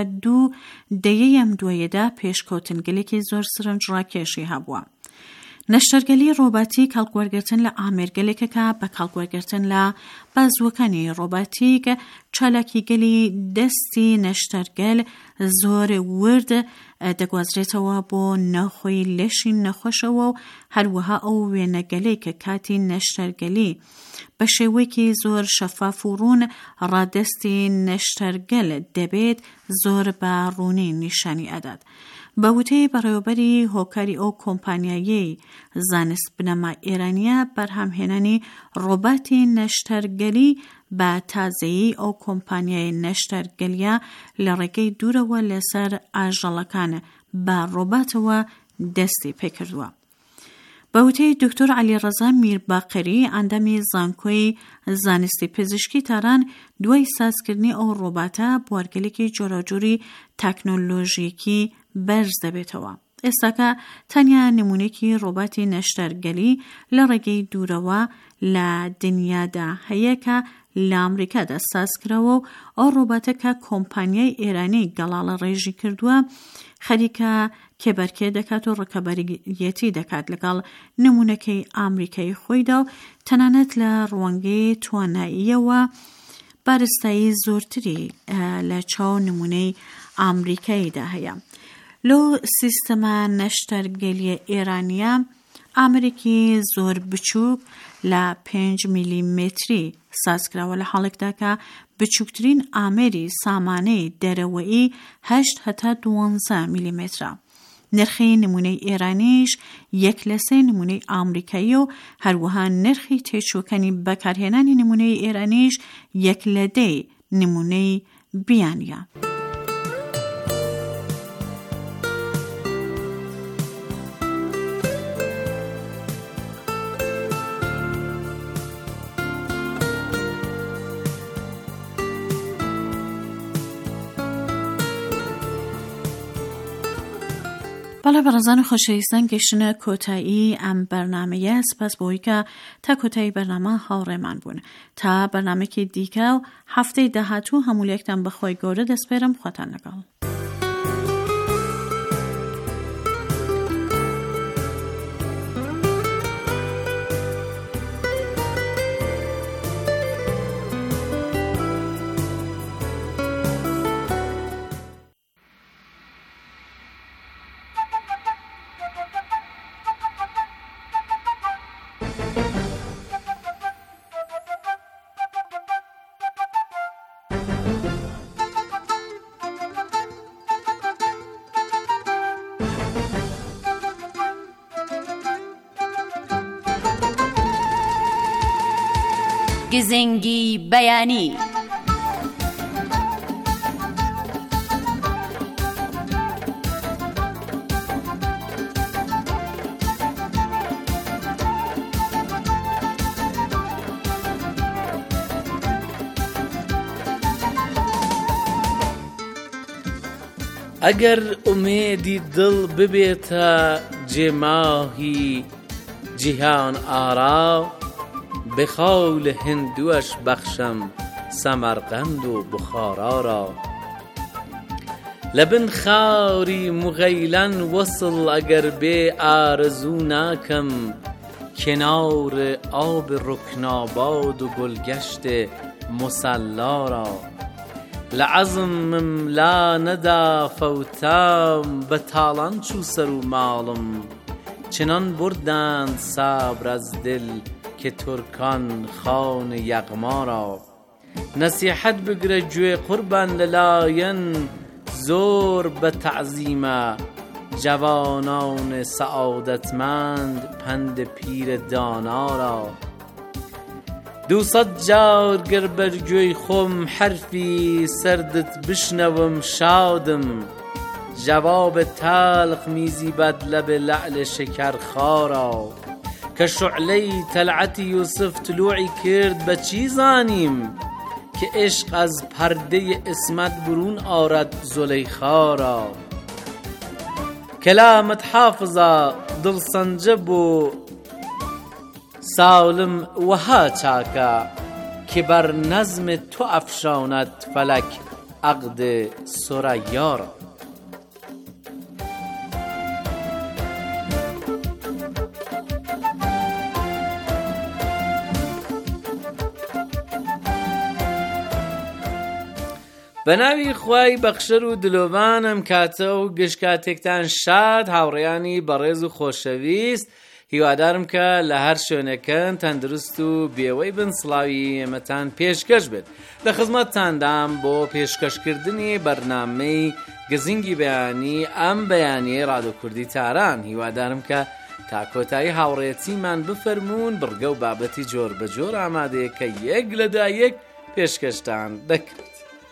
F: 2/2 پێشکەوتنگەلێکی زۆر سرنجڕاکێشی هەبووە. نەشتەرگەلی ڕۆباتیک هەڵگوەرگرتن لە ئامێرگەلێکەکە بە هەڵگوەرگرتن لە بازووەکانی ڕۆباتیک چالاکیگەلی دەستی نەشتەرگەل زۆر ورد دەگوازرێتەوە بۆ نەخۆی لێشی نەخۆشەوە و هەروەها ئەو وێنەگەلەی کە کاتی نەشتەرگەلی بە شێوەیەکی زۆر شەفاف و ڕوون ڕادەستی نەشتەرگەل دەبێت زۆر بە ڕوونی نیشانی ئەدات. بە وتەی بەڕێوەبەری هۆکاری ئەو کۆمپانیایەی زانست بنەما ئێرانیە بەرهەمهێنانی ڕۆباتی نەشتەرگەلی بە تازەیی ئەو کۆمپانیای نەشتەرگەلیە لە ڕێگەی دوورەوە لەسەر ئاژەڵەکان بە ڕۆباتەوە دەستی پێکردووە. بە وتەی دکتۆر عەلیڕەزا میرباقری ئەندامی زانکۆی زانستی پزیشکی تاران دوای سازکردنی ئەو ڕۆباتە بوارگەلێکی جۆراوجۆری تەکنۆلۆژیکی بەرز دەبێتەوە. ئێستاکە تەنیا نمونێکی ڕۆباتی نەشتەرگەلی لە ڕێگەی دوورەوە لە دنیادا هەیە کە لە ئەمریکادا سازکراوە و ئەو ڕۆباتە کە کۆمپانیای ئێرانی گەڵاڵە ڕێژی کردووە خەریکە کێبەرکێ دەکات و ڕکەبەریەتی دەکات لەگەڵ نمونەکەی ئامریکای خۆیدا و تەنانەت لە ڕوانگەی تواناییەوە بارستایی زۆرتری لە چاو نمونەی ئامریکاییدا هەیە. لۆ سیستەمە نەشتەرگەلیە ئێرانیە ئامریکی زۆر بچووک لە 5 میلیمتری سازکراوە لە حاڵێکدا کە بچووکترین ئامێری سامانەی دەرەوەیی 8 هەتا 12 میلیمترە. نرخی نمونەی ئێرانیش 1/3 نمونەی ئامریکایی و هەروەها نرخی تێچووکەنی بەکارهێنانی نمونەی ئێرانیش 1/10 نمونەی بیانیە. بەڵێ بەڕێزان و خۆشەویستان گەیشتنە کۆتایی ئەم بەرنامەیە. سپاس بۆی کە تا کۆتایی بەرنامە هاوڕێمان بوون. تا بەرنامێکی دیکە و هەفتەی داهاتوو هەموولیەکتان بەخۆی گەورە دەسپێرم. خواتان لەگەڵ.
A: گزنگی بەیانی.
G: ئەگەر ئومێدی دڵ ببێتە جێماهی جیهان ئارا، بخەو لە هندووەش بەخشەم سەمەرقەند و بوخارا را. لەبن خاوری مغەیلەن وەسڵ ئەگەر بێ ئارەزوو ناکەم، کنار آب رکناباد و گلگشت مسلا را. لعزمم لا نەدا فەوتام، بە تاڵان چوو سەر و ماڵم، چنان بردند سابر از دل که ترکان خان یغما را. نصیحت بگرە گوێ قوربان لەلایەن، زۆر بە تەعزیمە جوانان سەعادەتمەند پند پیر دانا را. 200 جار گەر بەرگوێی خۆم حرفی سەردت بشنەوم شادم، جواب تلخ میزیبد لب لعل شکرخا را. کە شعلەی تەلعەتی یوسف طلوعی کرد بە چی زانیم، که عشق از پرده اسمت برون آرد زلیخا را. کلامت حافظا دڵسەنجە بۆ ساڵم وەها چاکە، که بر نظم تو افشاند فلک عقد ثریا را. بەناوی خوای بەخشەر و دلۆڤانم، کاتە و گشتکاتێکتان شاد هاوڕێیانی بەڕێز و خۆشەویست. هیوادارم کە لە هەر شوێنەکەن تەندروست و بێوەی بن. سڵاوی ئێمەتان پێشکەش بێت. لە خزمەتتاندام بۆ پێشکەشکردنی بەرنامەی گزینگی بەیانی ئەم بەیانیەی ڕادیۆ کوردی تاران. هیوادارم کە تا کۆتایی هاوڕێیەتیمان بفەرمونون. بڕگە و بابەتی جۆر بە جۆر ئامادەیە کە یەک لەدا یەک پێشکەشتان دەکرێت.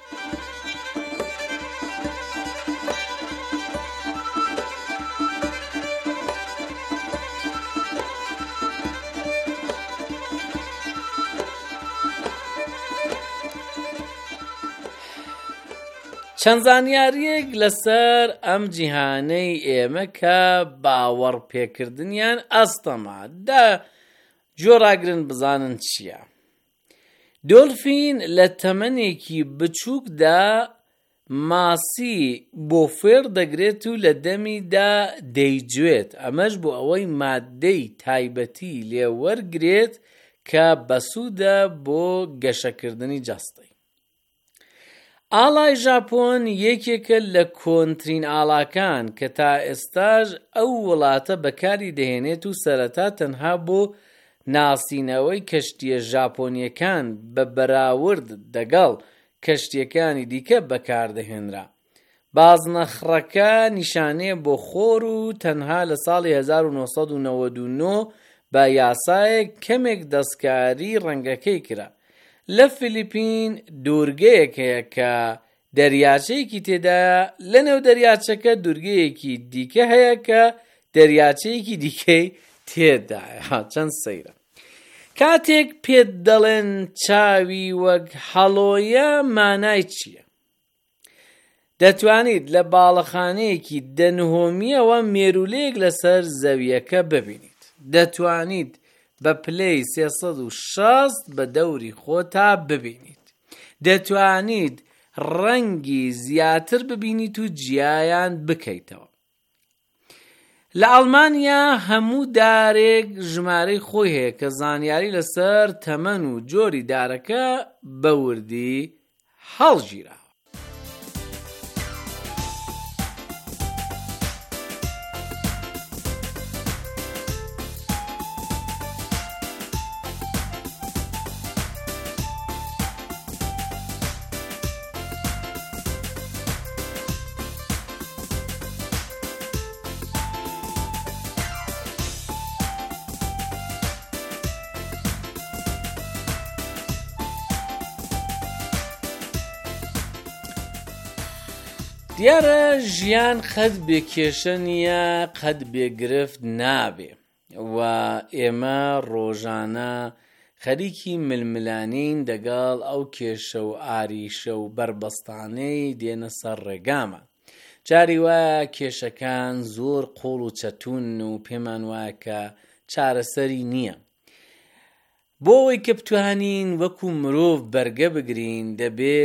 G: چەند زانیاریەک لەسەر ئەم جیهانەی ئێمە کە باوەڕ پێکردنیان ئەستەما دا جۆڕاگرن بزانن چییە. دۆلفین لە تەمەنێکی بچووکدا ماسی بۆ فێر دەگرێت و لە دەمیدا دەیجوێت. ئەمەش بۆ ئەوەی مادەی تایبەتی لێوەرگرێت کە بەسوودە بۆ گەشەکردنی جەستەی. ئاڵای ژاپۆن یەکێکە لە کۆنترین ئاڵاکان کە تا ئێستاش ئەو وڵاتە بەکاری دەهێنێت و سەرەتا تەنها بۆ ناسینەوەی کەشتیە ژاپۆنیەکان بە بەراورد دەگەڵ کەشتیەکانی دیکە بەکاردەهێنرا. بازنەخڕەکە نیشانەیە بۆ خۆر و تەنها لە ساڵی 1999 بە یاسایەک کەمێک دەستکاری ڕەنگەکەی کرا. لە فیلیپین دوورگەیەک هەیە کە دەریاچەیەکی تێدایە، لەنێو دەریاچەکە دوورگەیەکی دیکە هەیە کە دەریاچەیەکی دیکەی تێدایە. چەند سەیرە. کاتێک پێت دەڵێن چاوی وەک هەڵۆیە مانای چییە؟ دەتوانیت لە باڵەخانەیەکی دەنهۆمیەوە مێرولەیەک لەسەر زەویەکە ببینیت. دەتوانیت بە پلەی 360 بە دەوری خۆتا ببینیت. دەتوانیت ڕەنگی زیاتر ببینیت و جیایان بکەیتەوە. لە ئەڵمانیا هەموو دارێک ژمارەی خۆی هەیە کە زانیاری لەسەر تەمەن و جۆری دارەکە بە وردی هەڵگیرا. دیارە ژیان قەت بێکێشە نییە، قەت بێگرفت نابێ و ئێمە ڕۆژانە خەریکی ململانین دەگەڵ ئەو کێشە و ئاریشە و بربەستانەی دێنە سەر ڕێگامە. جاری وایە کێشەکان زۆر قۆڵ و چەتون و پێمان وایە کە چارەسەری نییە. بۆ ئەوەی کە بتوانین وەکو مرۆڤ بەرگە بگرین دەبێ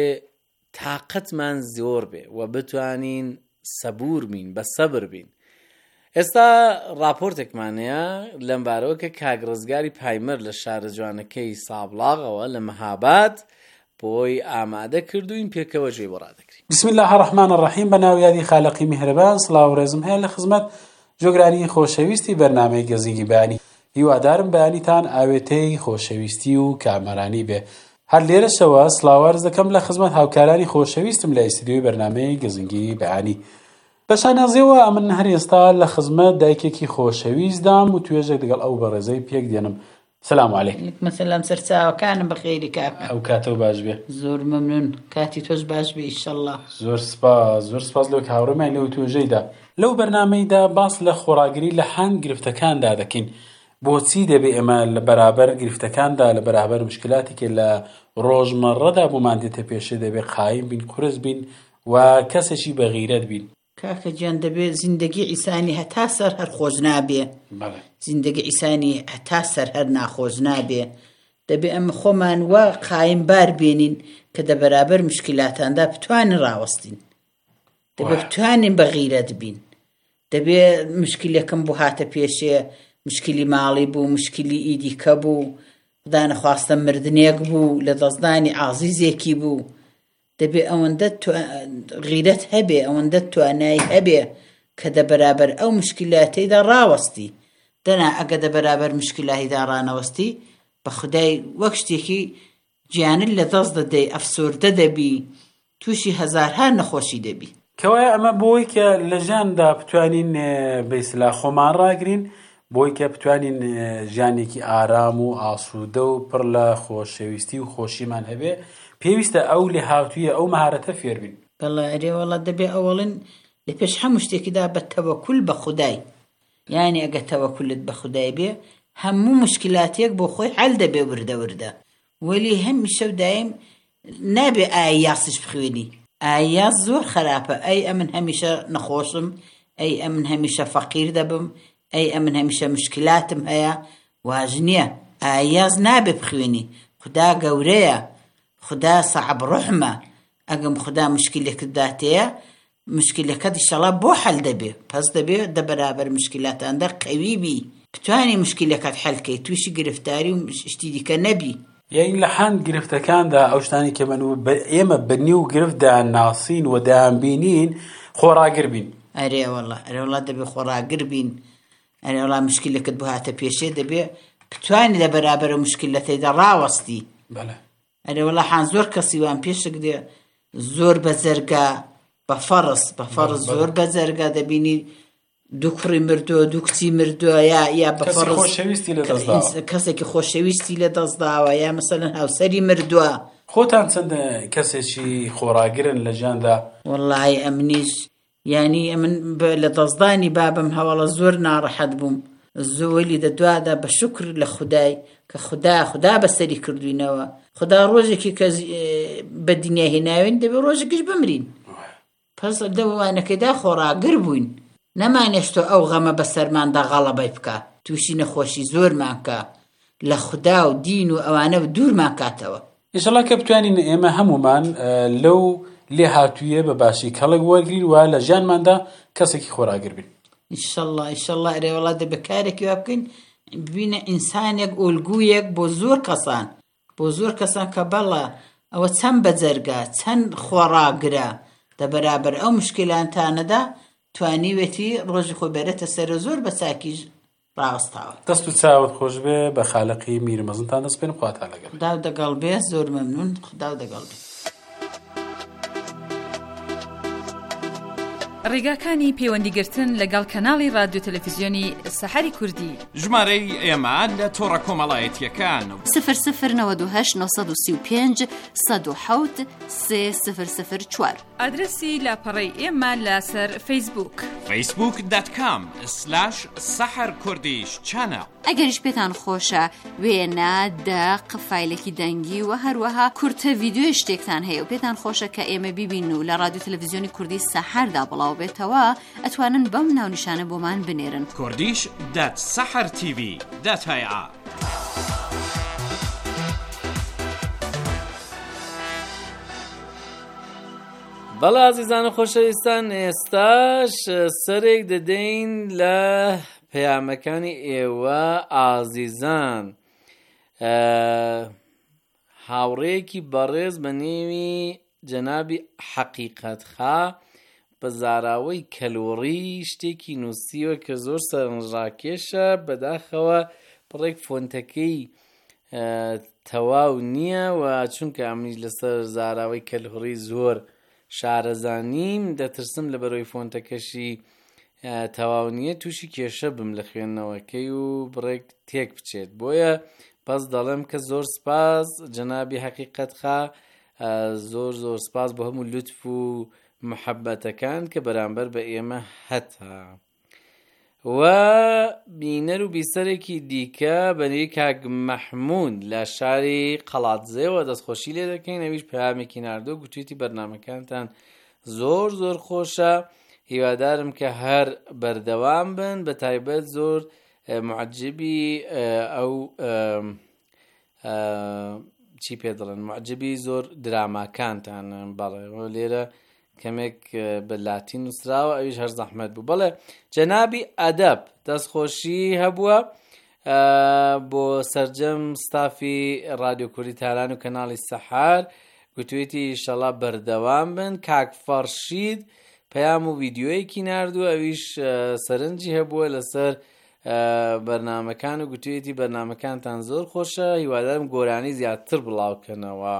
G: تاقەتمان زۆر بێ و بتوانین سەبور بین، بە سەبر بین. ئێستا راپۆرتێکمانەیە لەم بارەوە کە کاگڕزگاری پایمەر لە شارە جوانەکەی سابڵاغەوە لە مەهاباد بۆی ئامادە کردوین پێکەوە گوێی بۆ ڕادەگرین.
H: بسم الله الرحمن الرحیم. بەناویادی خالقی میهرەبان. سڵاو و ڕێزم هەیە لە خزمەت جۆگرانی خۆشەویستی بەرنامەی گەزینگی بەیانی. هیوادارم بەیانیتان ئاوێتەی خۆشەویستی و کامەرانی بێ. هەر لێرەشەوە سڵاوارز دەکەم لە خزمەت هاوکارانی خۆشەویستم لە ئیستودیۆی بەرنامەی گەزینگی بەیانی. بە شانازیەوە ئەمن هەر ئێستا لە خزمەت دایکێکی خۆشەویستدام و توێژێک لەگەڵ ئەو بەڕێزەی پێک دێنم. سلام علیکم.
I: مەسەلام سەرچاوەکانم بەخێری کاکە.
H: ئەو کاتەوە باش بێ.
I: زۆر مەمنون. کاتی تۆش باش بێ ئینشەڵڵا.
H: زۆر سپاس لەو هاوڕێمان لەو توێژەیدا. لەو بەرنامەیدا باس لە خۆراگری لە هەند گرفتەکاندا دەکەین. بۆچی دەبێ ئێمە لە بەرابەر گرفتەکاندا لە بەرابەر مشکلاتێکی لە ڕۆژمەڕەدا بۆمان دێتە پێشێ دەبێ قایم بین، قورس بین و کەسێکی بەغیرەت بین.
I: کاکە گیان دەبێت زیندگی ئیسانی هەتا سەر هەر خۆش نابێ. زیندگی ئیسانی هەتا سەر هەر ناخۆش نابێ. دەبێ ئەمە خۆمان وە قایم بار بێنین کە دە بەرابەر مشکلاتاندا بتوانین ڕاوەستین. دەبێ بتوانین بەغیرەت بین. دەبێ مشکلەکەم بۆ هاتە پێشێ، مشکلی ماڵی بوو، مشکلی ئیدیکە بوو، خدا نەخواستە مردنێک بوو، لە دەستدانی عازیزێکی بوو. دەبێ ئەوەندە غیرەت هەبێ، ئەوەندە توانایی هەبێ کە دە بەرابەر ئەو مشکلاتەیدا ڕاوەستی. دەنا ئەگە دە بەرابەر مشکلاتیدا ڕانەوەستی بە خودای وەک شتێکی گیانت لە دەست دەدەی، ئەفسوردە دەبی، تووشی هەزارها نەخۆشی دەبی.
H: کەوایە ئەمە بۆی کە لە ژیاندا بتوانین بە ئیسلاح خۆمان ڕاگرین، بۆی کە بتوانین ژیانێکی ئارام و ئاسوودە و پڕ لە خۆشەویستی و خۆشیمان هەبێ، پێویستە ئەو لێ هاتوویە ئەو مەهارەتە فێر بین.
I: بەڵێ ئەرێوەڵە دەبێ ئەوەڵن لە پێش هەموو شتێکیدا بە تەوەکول بە خودای. یعنی ئەگە تەوەکولت بە خودای بێ هەموو مشکلاتێک بۆ خۆی حەل دەبێ وردە وردە. وەلی هەمیشە و دایم نابێ ئایا یاسش بخوێنی. ئایا یاس زۆر خراپە. ئەی ئەمن هەمیشە نەخۆشم، ئەی ئەمن هەمیشە فەقیر دەبم، ئەی ئەمن هەمیشە مشکلاتم هەیە. واژ نییە. ئایا یاس نابێ بخوێنی. خدا گەورەیە، خدا سەعب ڕحمە. ئەگەم خدا مشکلێکت داتەیە مشکلەکەت ئیشەڵا بۆ حەل دەبێ. پس دەبێ دە بەرابەر مشکلاتاندا قەوی بی، بتوانی مشکلەکەت حەلکەی، تووشی گرفتاری و شتی دیکە نەبی.
H: یعنی لە هەند گرفتەکاندا ئەو شتانی کە ئێمە بەنی و گرفتدا ناسین و دایان بینین خۆڕاگر بین.
I: ئەرێوەڵا دەبێ خۆڕاگر بین. ئەرێوەڵا مشکلەکەت بۆ هاتە پێشێ دەبێ بتوانی لە بەرابەر مشکلەتەیدا ڕاوەستی. ئەرێوەڵا حان زۆر کەسی وان پێشک دێ زۆر بە جەرگا بە فەرز زۆر بە جەرگا دەبینی دوو کوڕی مردووە، دوو کچی مردووە، یا بە فەرز کەسێکی خۆشەویستی لە دەستداوە، یا مەسەلەن هاوسەری مردووە.
H: خۆتان چەند کەسێکی خۆڕاگرن لە ژیاندا؟
I: وەڵڵاهی ئەمنیش یعنی ئەمن لە دەستدانی بابم هەواڵە زۆر ناڕەحەت بووم. زۆلی دەدوادا بە شکر لە خودای کە خدا بەسەری کردوینەوە. خدا ڕۆژێکی کە بە دنیا هێناوێن دەبێ ڕۆژێکیش بمرین. پس دەوانەکەیدا خۆڕاگر بووین. نەمانێشتۆ ئەو غەمە بەسەرماندا غەڵەبەی بکە، تووشی نەخۆشی زۆرمان کە لە خوددا و دین و ئەوانە دوورمان کاتەوە.
H: ئینشەڵڵا کە بتوانین ئێمە هەمومان لەو لێ هاتوویە بە باشی کەڵک وەرگین و لە ژیانماندا کەسێکی خۆراگر بین.
I: ئینشەڵڵا ئەرێوەڵا دەبێ کارێکی وا بکەین ببینە ئینسانێک ئۆلگویەک بۆ زۆر کەسان کە بەڵە ئەوە چەند بەجەرگا چەند خۆڕاگرە دە بەرابەر ئەو مشکلانتانەدا توانیوێتی ڕۆژی خۆی بەرێتە سەرە زۆر بە چاکیش ڕاوەستاوە.
H: دەست و چاوت خۆش بێ. بە خالقی میرمەزنتان دەست پێن خواتان لەگەڵ.
I: خداو دەگەڵ بێ. زۆر مەمنون. خداو دەگەڵ بێ.
C: ڕێگاکانی پەیوەندیگرتن لەگەڵ کەناڵی رادیۆ تەلەڤیزیۆنی سەحەری کوردی.
D: ژمارەی ئێمە لە تۆڕە کۆمەڵایەتیەکان
A: 0092 935 107 3004.
C: ئادرسی لاپەڕەی ئێمە لەسەر فەیسبووک
D: facebook.com/saharkurdish
A: ئەگەریش پێتان خۆشە وێنە دەق فایلێکی دەنگی و هەروەها کورتە ڤیدیۆی شتێکتان هەیە و پێتان خۆشە کە ئێمە بیبین و لە رادیۆ تەلەڤیزیۆنی کوردی سەحەردا بڵاو تەواو بێتەوە ئەتوانن بەم ناونیشانە بۆمان بنێرن.
D: kurdish.sahartv.ha
G: بەڵێ ئازیزان و خۆشەویستان، ئێستاش سەرێک دەدەین لە پەیامەکانی ئێوە ئازیزان. هاوڕێیەکی بەڕێز بە نێوی جەنابی حەقیقەتخا بە زاراوەی کەلۆڕی شتێکی نووسیوە کە زۆر سەرنجڕاکێشە، بەداخەوە بڕێک فۆنتەکەی تەواو نییە و چونکە ئەمنیش لەسەر زاراوەی کەلۆڕی زۆر شارەزانیم، دەترسم لە بەرەوەی فۆنتەکەشی تەواو نییە تووشی کێشە بم لە خوێندنەوەکەی و بڕێک تێک بچێت. بۆیە پس دەڵێم کە زۆر سپاس جەنابی حەقیقەتخا، زۆر زۆر سپاس بۆ هەموو لوتف و محەبەتەکان کە بەرامبەر بە ئێمە هەتا. و بینەر و بیسەرێکی دیکە بەنێوی کاک مەحموود لە شاری قەڵاتزێەوە دەستخۆشی لێ دەکەین. ئەویش پەیامێکی ناردۆ، گوتوێتی بەرنامەکانتان زۆر زۆر خۆشە، هیوادارم کە هەر بەردەوام بن، بە تایبەت زۆر معجبی ئەو چی پێ دەڵێن معجبی زۆر دراماکانتان. بەڵێ لێرە کەمێک بە لاتین نووسراوە، ئەویش هەر زەحمەت بوو. بەڵێ جەنابی ئەدەب دەستخۆشی هەبووە بۆ سەرجەم ستافی رادیۆ کوردی تاران و کەناڵی سەحار، گوتوێتی ئیشەڵا بەردەوام بن. کاک فەرشید پەیام و ڤیدیۆیەکی ناردووە، ئەویش سەرنجی هەبووە لەسەر بەرنامەکان و گوتوێتی بەرنامەکانتان زۆر خۆشە، هیوادارم گۆرانی زیاتر بڵاوکەنەوە.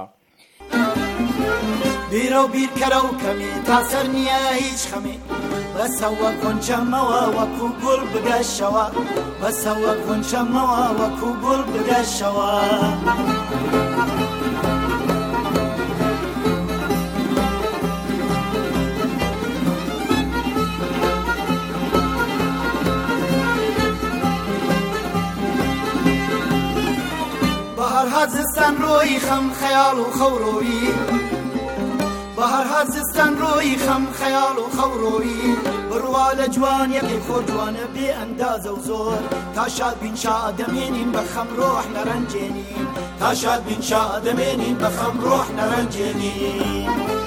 J: بیرە و بیرکەرە و کەمی تا سەر نییە هیچ خەمی، بەسەوە گونجەمەوە وەکو گوڵ بگەشەوە، بەسەوە گونجەمەوە وەکو گوڵ بگەشەوە. بەهار هەزستان ڕۆی خەم خەیاڵ و خەوڕۆیی، بەهار هەزستان ڕۆی خەم خەیاڵ و خەوڕۆیی، بڕوا لە جوان یەکێ خۆ جوانە بێ ئەندازە و زۆر، تا شاد بین شادەمێنین بە خەم ڕۆح نەرەنجێنین، تا شاد بین شادەمێنین بە خەم ڕۆح نەرەنجێنین.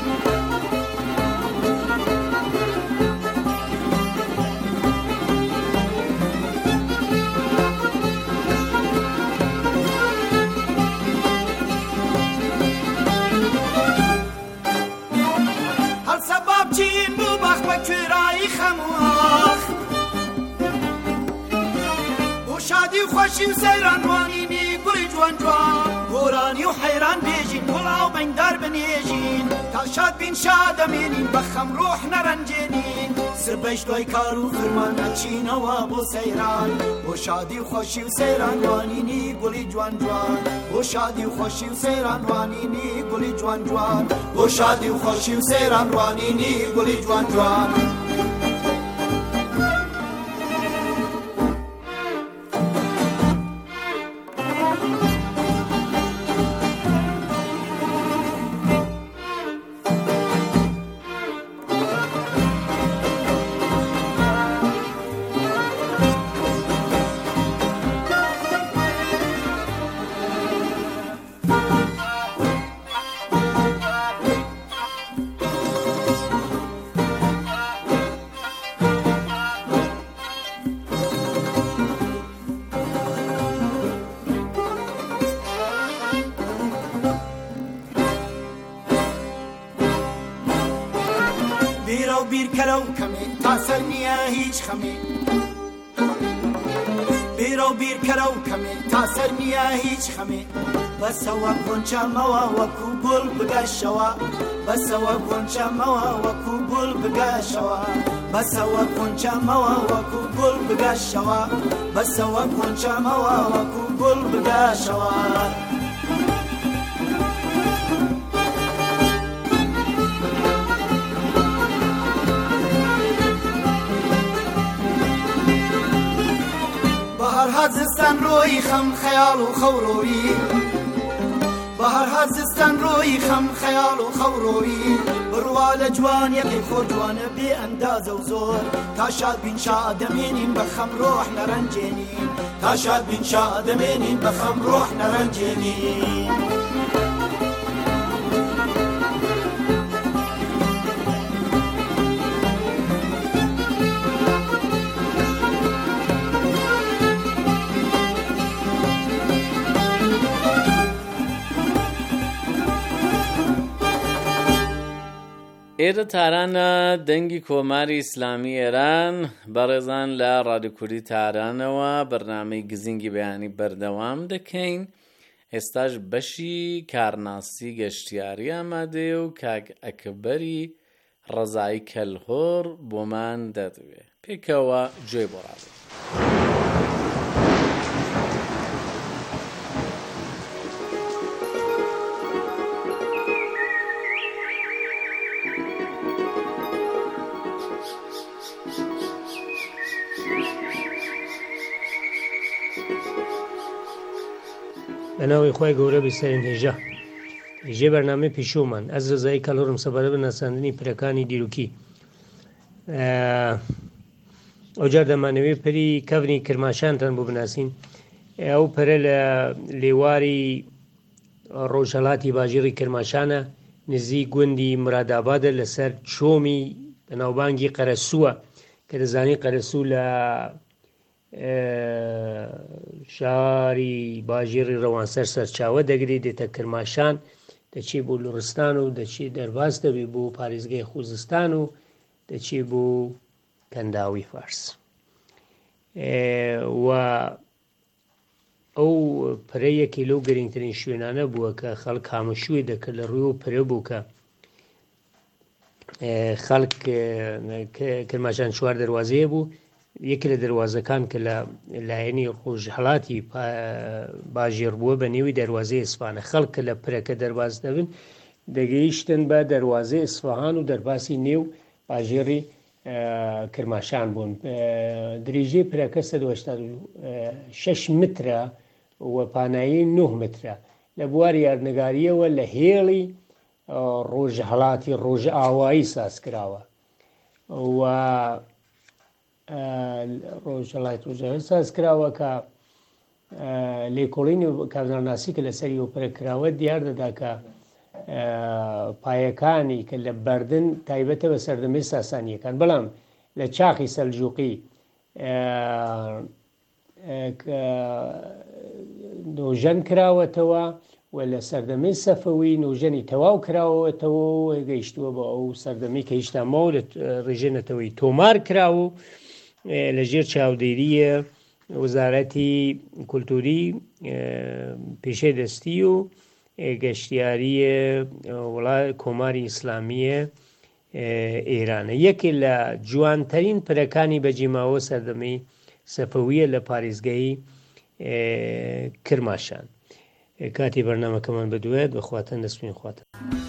J: شادی و خۆشی و سەیرانوانینی گوڵی جوان جوان، گۆرانی و حەیران بێژین، گوڵاو بەنگدار بنێژین، تا شاد بین شادەمێنین بە خەم ڕۆح نەرەنجێنین، سبەی دوای کار و فرمان ئەچینەوە بۆ سەیران، بۆ شادی و خۆشی و سەیرانوانینی گوڵی جوان جوان، بۆ شادی و خۆشی و سەیرانوانینی گوڵی جوان جوان، بۆ شادی و خۆشی و سەیرانوانینی گوڵی جوان جوان. بیرکەرە و کەمی تا سەر نییە هیچ خەمی، بیرە و بیرکەرە و کەمی تا سەر نییە هیچ خەمی، بەسەوە گۆنچەمەوە وەکو گوڵ بگەشەوە، بەسەوە گۆنچەمەوە وەکو گوڵ بگەشەوە، بەسەوە گۆنچەمەوە وەکو گوڵ بگەشەوە، بەسەوە گۆنچەمەوە وەکو گوڵ بگەشەوە. هەزستان ڕۆی خەم خەیاڵ و خەوڕۆیی، بەهار هات زستان ڕۆی خەم خەیاڵ و خەوڕۆیی بڕوا لە جوان یەکەی خۆ جوانە بێ ئەندازە و زۆر تا شاد بین شادەمێنین بە خەم ڕۆح نەڕەنجێنین تا شاد بین شادەمێنین بە خەم ڕۆح نەڕەنجێنین
G: ئێرە تارانە دەنگی کۆماری ئیسلامی ئێران بەڕێزان لە ڕادیۆکوردی تارانەوە بەرنامەی گزینگی بەیانی بەردەوام دەکەین. ئێستاش بەشی کارناسی گەشتیاری ئامادەیە و کاک ئەکبەری ڕەزایی کەلهۆڕ بۆمان دەدوێ. پێکەوە گوێی بۆ ڕادێ.
K: بەناوی خۆی گەورە بێسەرین هێژە بەرنامەی پێشوومان ئەس ڕزایی کەلهۆڕم سەبارەت بە ناساندنی پرەکانی دیروکی. ئەوجار دەمانەوێت پەری کەڤنی کرماشانتان بۆ بناسین. ئەو پەرە لە لێواری ڕۆژهەڵاتی باژێڕی کرماشانە نزیک گوندی مرادابادە لەسەر چۆمی بەناوبانگی قەرەسووە کە دەزانی قەرەسوو لە شاری باژێڕی ڕەوانسەر سەرچاوە دەگری دێتە کرماشان دەچێت بۆ لوڕستان و دەچێت دەرباز دەبێت بۆ پارێزگای خوزستان و دەچێت بۆ کەنداوی فارس. و ئەو پرەیەکی لەو گەرنگترین شوێنانە بووە کە خەڵک هامەشوێ دەکرد لە ڕووی و پرە بوو کە خەڵک کرماشان چوار دەروازەیە بوو. یەکی لە دەروازەکان کە لە لایەنی ڕۆژهەڵاتی باژێڕ بووە بە نێوی دەروازەی ئیسفانە خەڵک کە لە پرەکە دەرباز دەبن دەگەیشتن بە دەروازەی ئیسفەهان و دەرباسی نێو باژێڕی کرماشان بوون. درێژەی پرەکە 186 مترە و پانایی 9 مترە لە بواری یارنەگاریەوە لە هێڵی ڕۆژهەڵاتی ڕۆژ ئاوایی ساز کراوە و ڕۆژهەڵاتی ساز کراوە کە لێکۆڵینی کارناسی کە لەسەری ئۆپەرەکراوە دیار دەدا کە پایەکانی کە لە بەردن تایبەتە بە سەردەمەی ساسانیەکان بەڵام لە چاقی سەلجوقی نۆژەن کراوەتەوە و لە سەردەمەی سەفەوی نۆژەنی تەواو کراوەتەوە گەیشتووە بە ئەو سەردەمەی کە هیچ تاماوە لە ڕێژێنەتەوەی تۆمار کراوە لە ژێر چاودێریە وەزارەتی کولتوری پێشەی دەستی و گەشتیاریە وڵات کۆماری ئیسلامیە ئێرانە. یەکێک لە جوانترین پرەکانی بەجیماوە سەردەمەی سەفەویە لە پارێزگایی کرماشان. کاتی بەرنامەکەمان بەدوێت بەخواتن دەستپێن خواتن.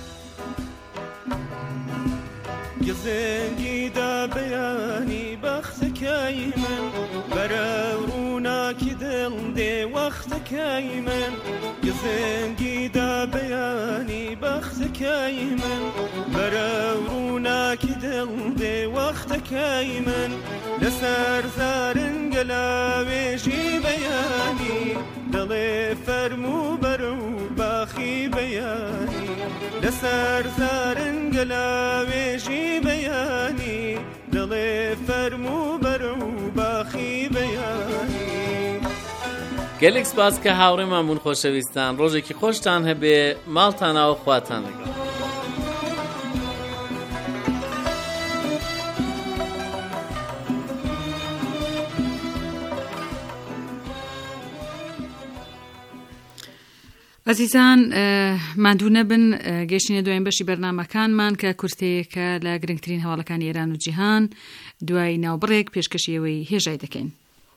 B: گزنگیدا بەیانی بەختەکەی من بەرە ڕووناکی دڵ دێ وەختەکەی من گزنگیدا بەیانی بەختەکەی من بەرە ڕووناکی دڵ دێ وەختەکەی من لەسەر زارنگە لاوێژی بەیانی دڵێ فەرموو بەرە و باخی بەیانی لەسەر زارنگە لاوێژی بەیانی دڵێ فەرموو بەرە و باخی بەیانی.
G: گەلێک سپاس کە هاوڕێمان بوون خۆشەویستان. ڕۆژێکی خۆشتان هەبێ، ماڵتانەوە خواتان لەگەڵ.
C: ئەزیزان ماندوو نەبن گەشتینە دوایین بەشی بەرنامەکانمان کە کورتەیەکە لە گرنگترین هەواڵەکانی ئێران و جیهان دوای ناوبڕێک پێشکەشیەوەی هێژای دەکەین.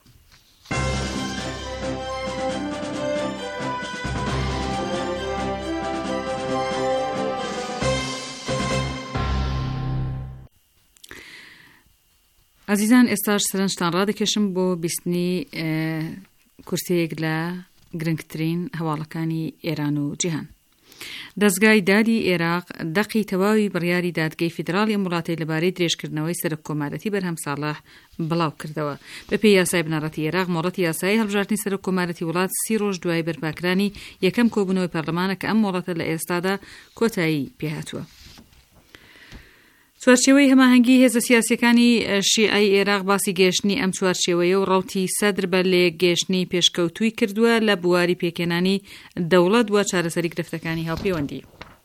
C: ئەزیزان ئێستاش سەرنجتان ڕادەکێشم بۆ بیستنی کورسەیەک لە گرنگترین هەواڵەکانی ئێران و جیهان. دەستگای دادی عێراق دەقی تەواوی بڕیاری دادگەی فیدراڵی ئەم وڵاتەی لەبارەی درێژکردنەوەی سەرۆک کۆمارەتی بەرهەم ساڵح بڵاو کردەوە. بەپێی یاسای بنەڕەتی عێراق مۆڵەتی یاسایی هەڵبژاردننی سەرۆک کۆمارەتی وڵات 30 ڕۆژ دوای بەرپاکرانی یەکەم کۆبوونەوەی پەرلەمانە کە ئەم مۆڵەتە لە ئێستادا کۆتایی پێهاتووە. چوارچێوەی هەماهەنگی هێزە سیاسیەکانی شیعەی عێراق باسی گەیشتنی ئەم چوارچێوەیە و ڕەوتی سەدر بە لێ گەیشتنی پێشکەوتووی کردووە لە بواری پێکێنانی دەوڵەت وە چارەسەری گرفتەکانی هاوپەیوەندی.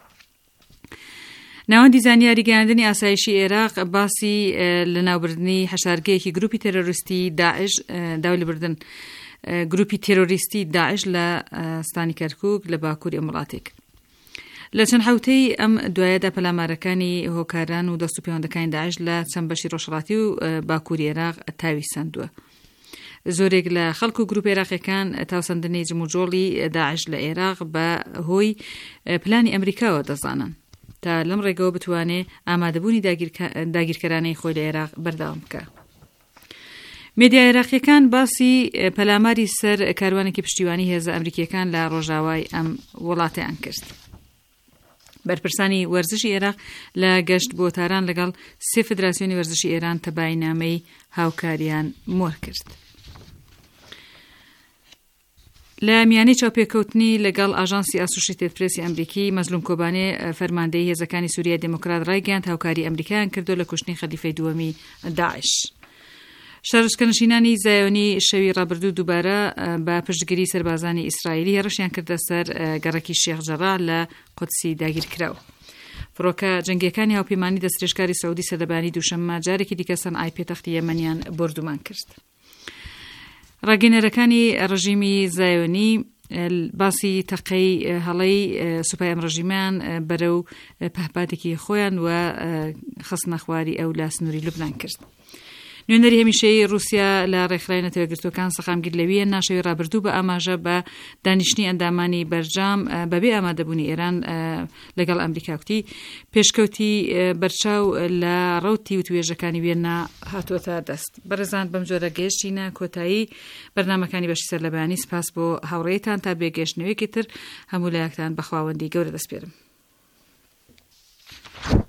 C: ناوەندی زانیاری گەیاندنی ئاسایشی عێراق باسی لەناوبردنی هەشارگەیەکی گروپی تێرۆریستی داعش داولیبردن گروپی تێرۆریستی داعش لە ستانی کەرکووک لە باکووری ئەم وڵاتێک. لە چەند حوتەی ئەم دوایەدا پەلامارەکانی هۆکاران و دەست و پەیوەندەکانی داعش لە چەند بەشی ڕۆژهەڵاتی و باکووری عێراق تاوی سەندووە. زۆرێک لە خەڵک و گروپ عێراقیەکان تاوسەندنی جموجۆڵی داعش لە عێراق بە هۆی پلانی ئەمریکاوە دەزانن تا لەم ڕێگەوە بتوانێت ئامادەبوونی داگیرکەرانەی خۆی لە عێراق بەردەوام بکە. مێدیا عێراقیەکان باسی پەلاماری سەر کاروانێکی پشتیوانی هێزە ئەمریکیەکان لە ڕۆژاوای ئەم وڵاتیان کرد. بەرپرسانی وەرزشی عێراق لە گەشت بۆ تاران لەگەڵ 3 فدراسیۆنی وەرزشی ئێران تەباینامەی هاوکاریان مۆر کرد. لە میانەی چاوپێکەوتنی لەگەڵ ئاژانسی ئاسوشیتێد پرێسی ئەمریکی مەزلوم کۆبانێ فەرماندەی هێزەکانی سووریا دموکرات ڕایگەیاند هاوکاری ئەمریکایان کردو لە کوشتنی خەلیفەی دووەمی داعش. شارۆچکەنشینانی زایۆنی شەوی ڕابردوو دووبارە بە پشتگیری سەربازانی ئیسرائیلی هێڕەشیان کردە سەر گەڕەکی شێخ جەراح لە قودسی داگیرکراوە. فڕۆکە جەنگیەکانی هاوپەیمانی دەستدرێژکاری سەعودی سەدەبانی دووشەممە جارێکی دیکە سەنعای پێتەختی یەمەنیان بردومان کرد. ڕاگەنێرەکانی ڕژیمی زایۆنی باسی تەقەی هەڵەی سوپای ئەم ڕژیمیان بەرەو پەهپاتێکی خۆیان و خستنە خواری ئەو لا سنووری لوبنان کرد. نوێنەری هەمیشەیی رووسیا لە ڕێکخراوی نەتەوەیەکگرتووەکان سەخامگیر لەویە ناشەوی ڕابردوو بە ئاماژە بە دانیشتنی ئەندامانی بەرجام بەبێ ئامادەبوونی ئێران لەگەڵ ئەمریکا کوتی پێشکەوتی بەرچاو لە ڕەوتی وتوێژەکانی وێنە هاتووەتە دەست. بەڕێزان بەم جۆرە گەیشتینە کۆتایی بەرنامەکانی بەشی سەر لە بەیانی. سپاس بۆ هاوڕێیتان تا بێگەشتنەوەیەکی تر هەموو لایەکتان بەخواوەندی گەورە دەسپێرم.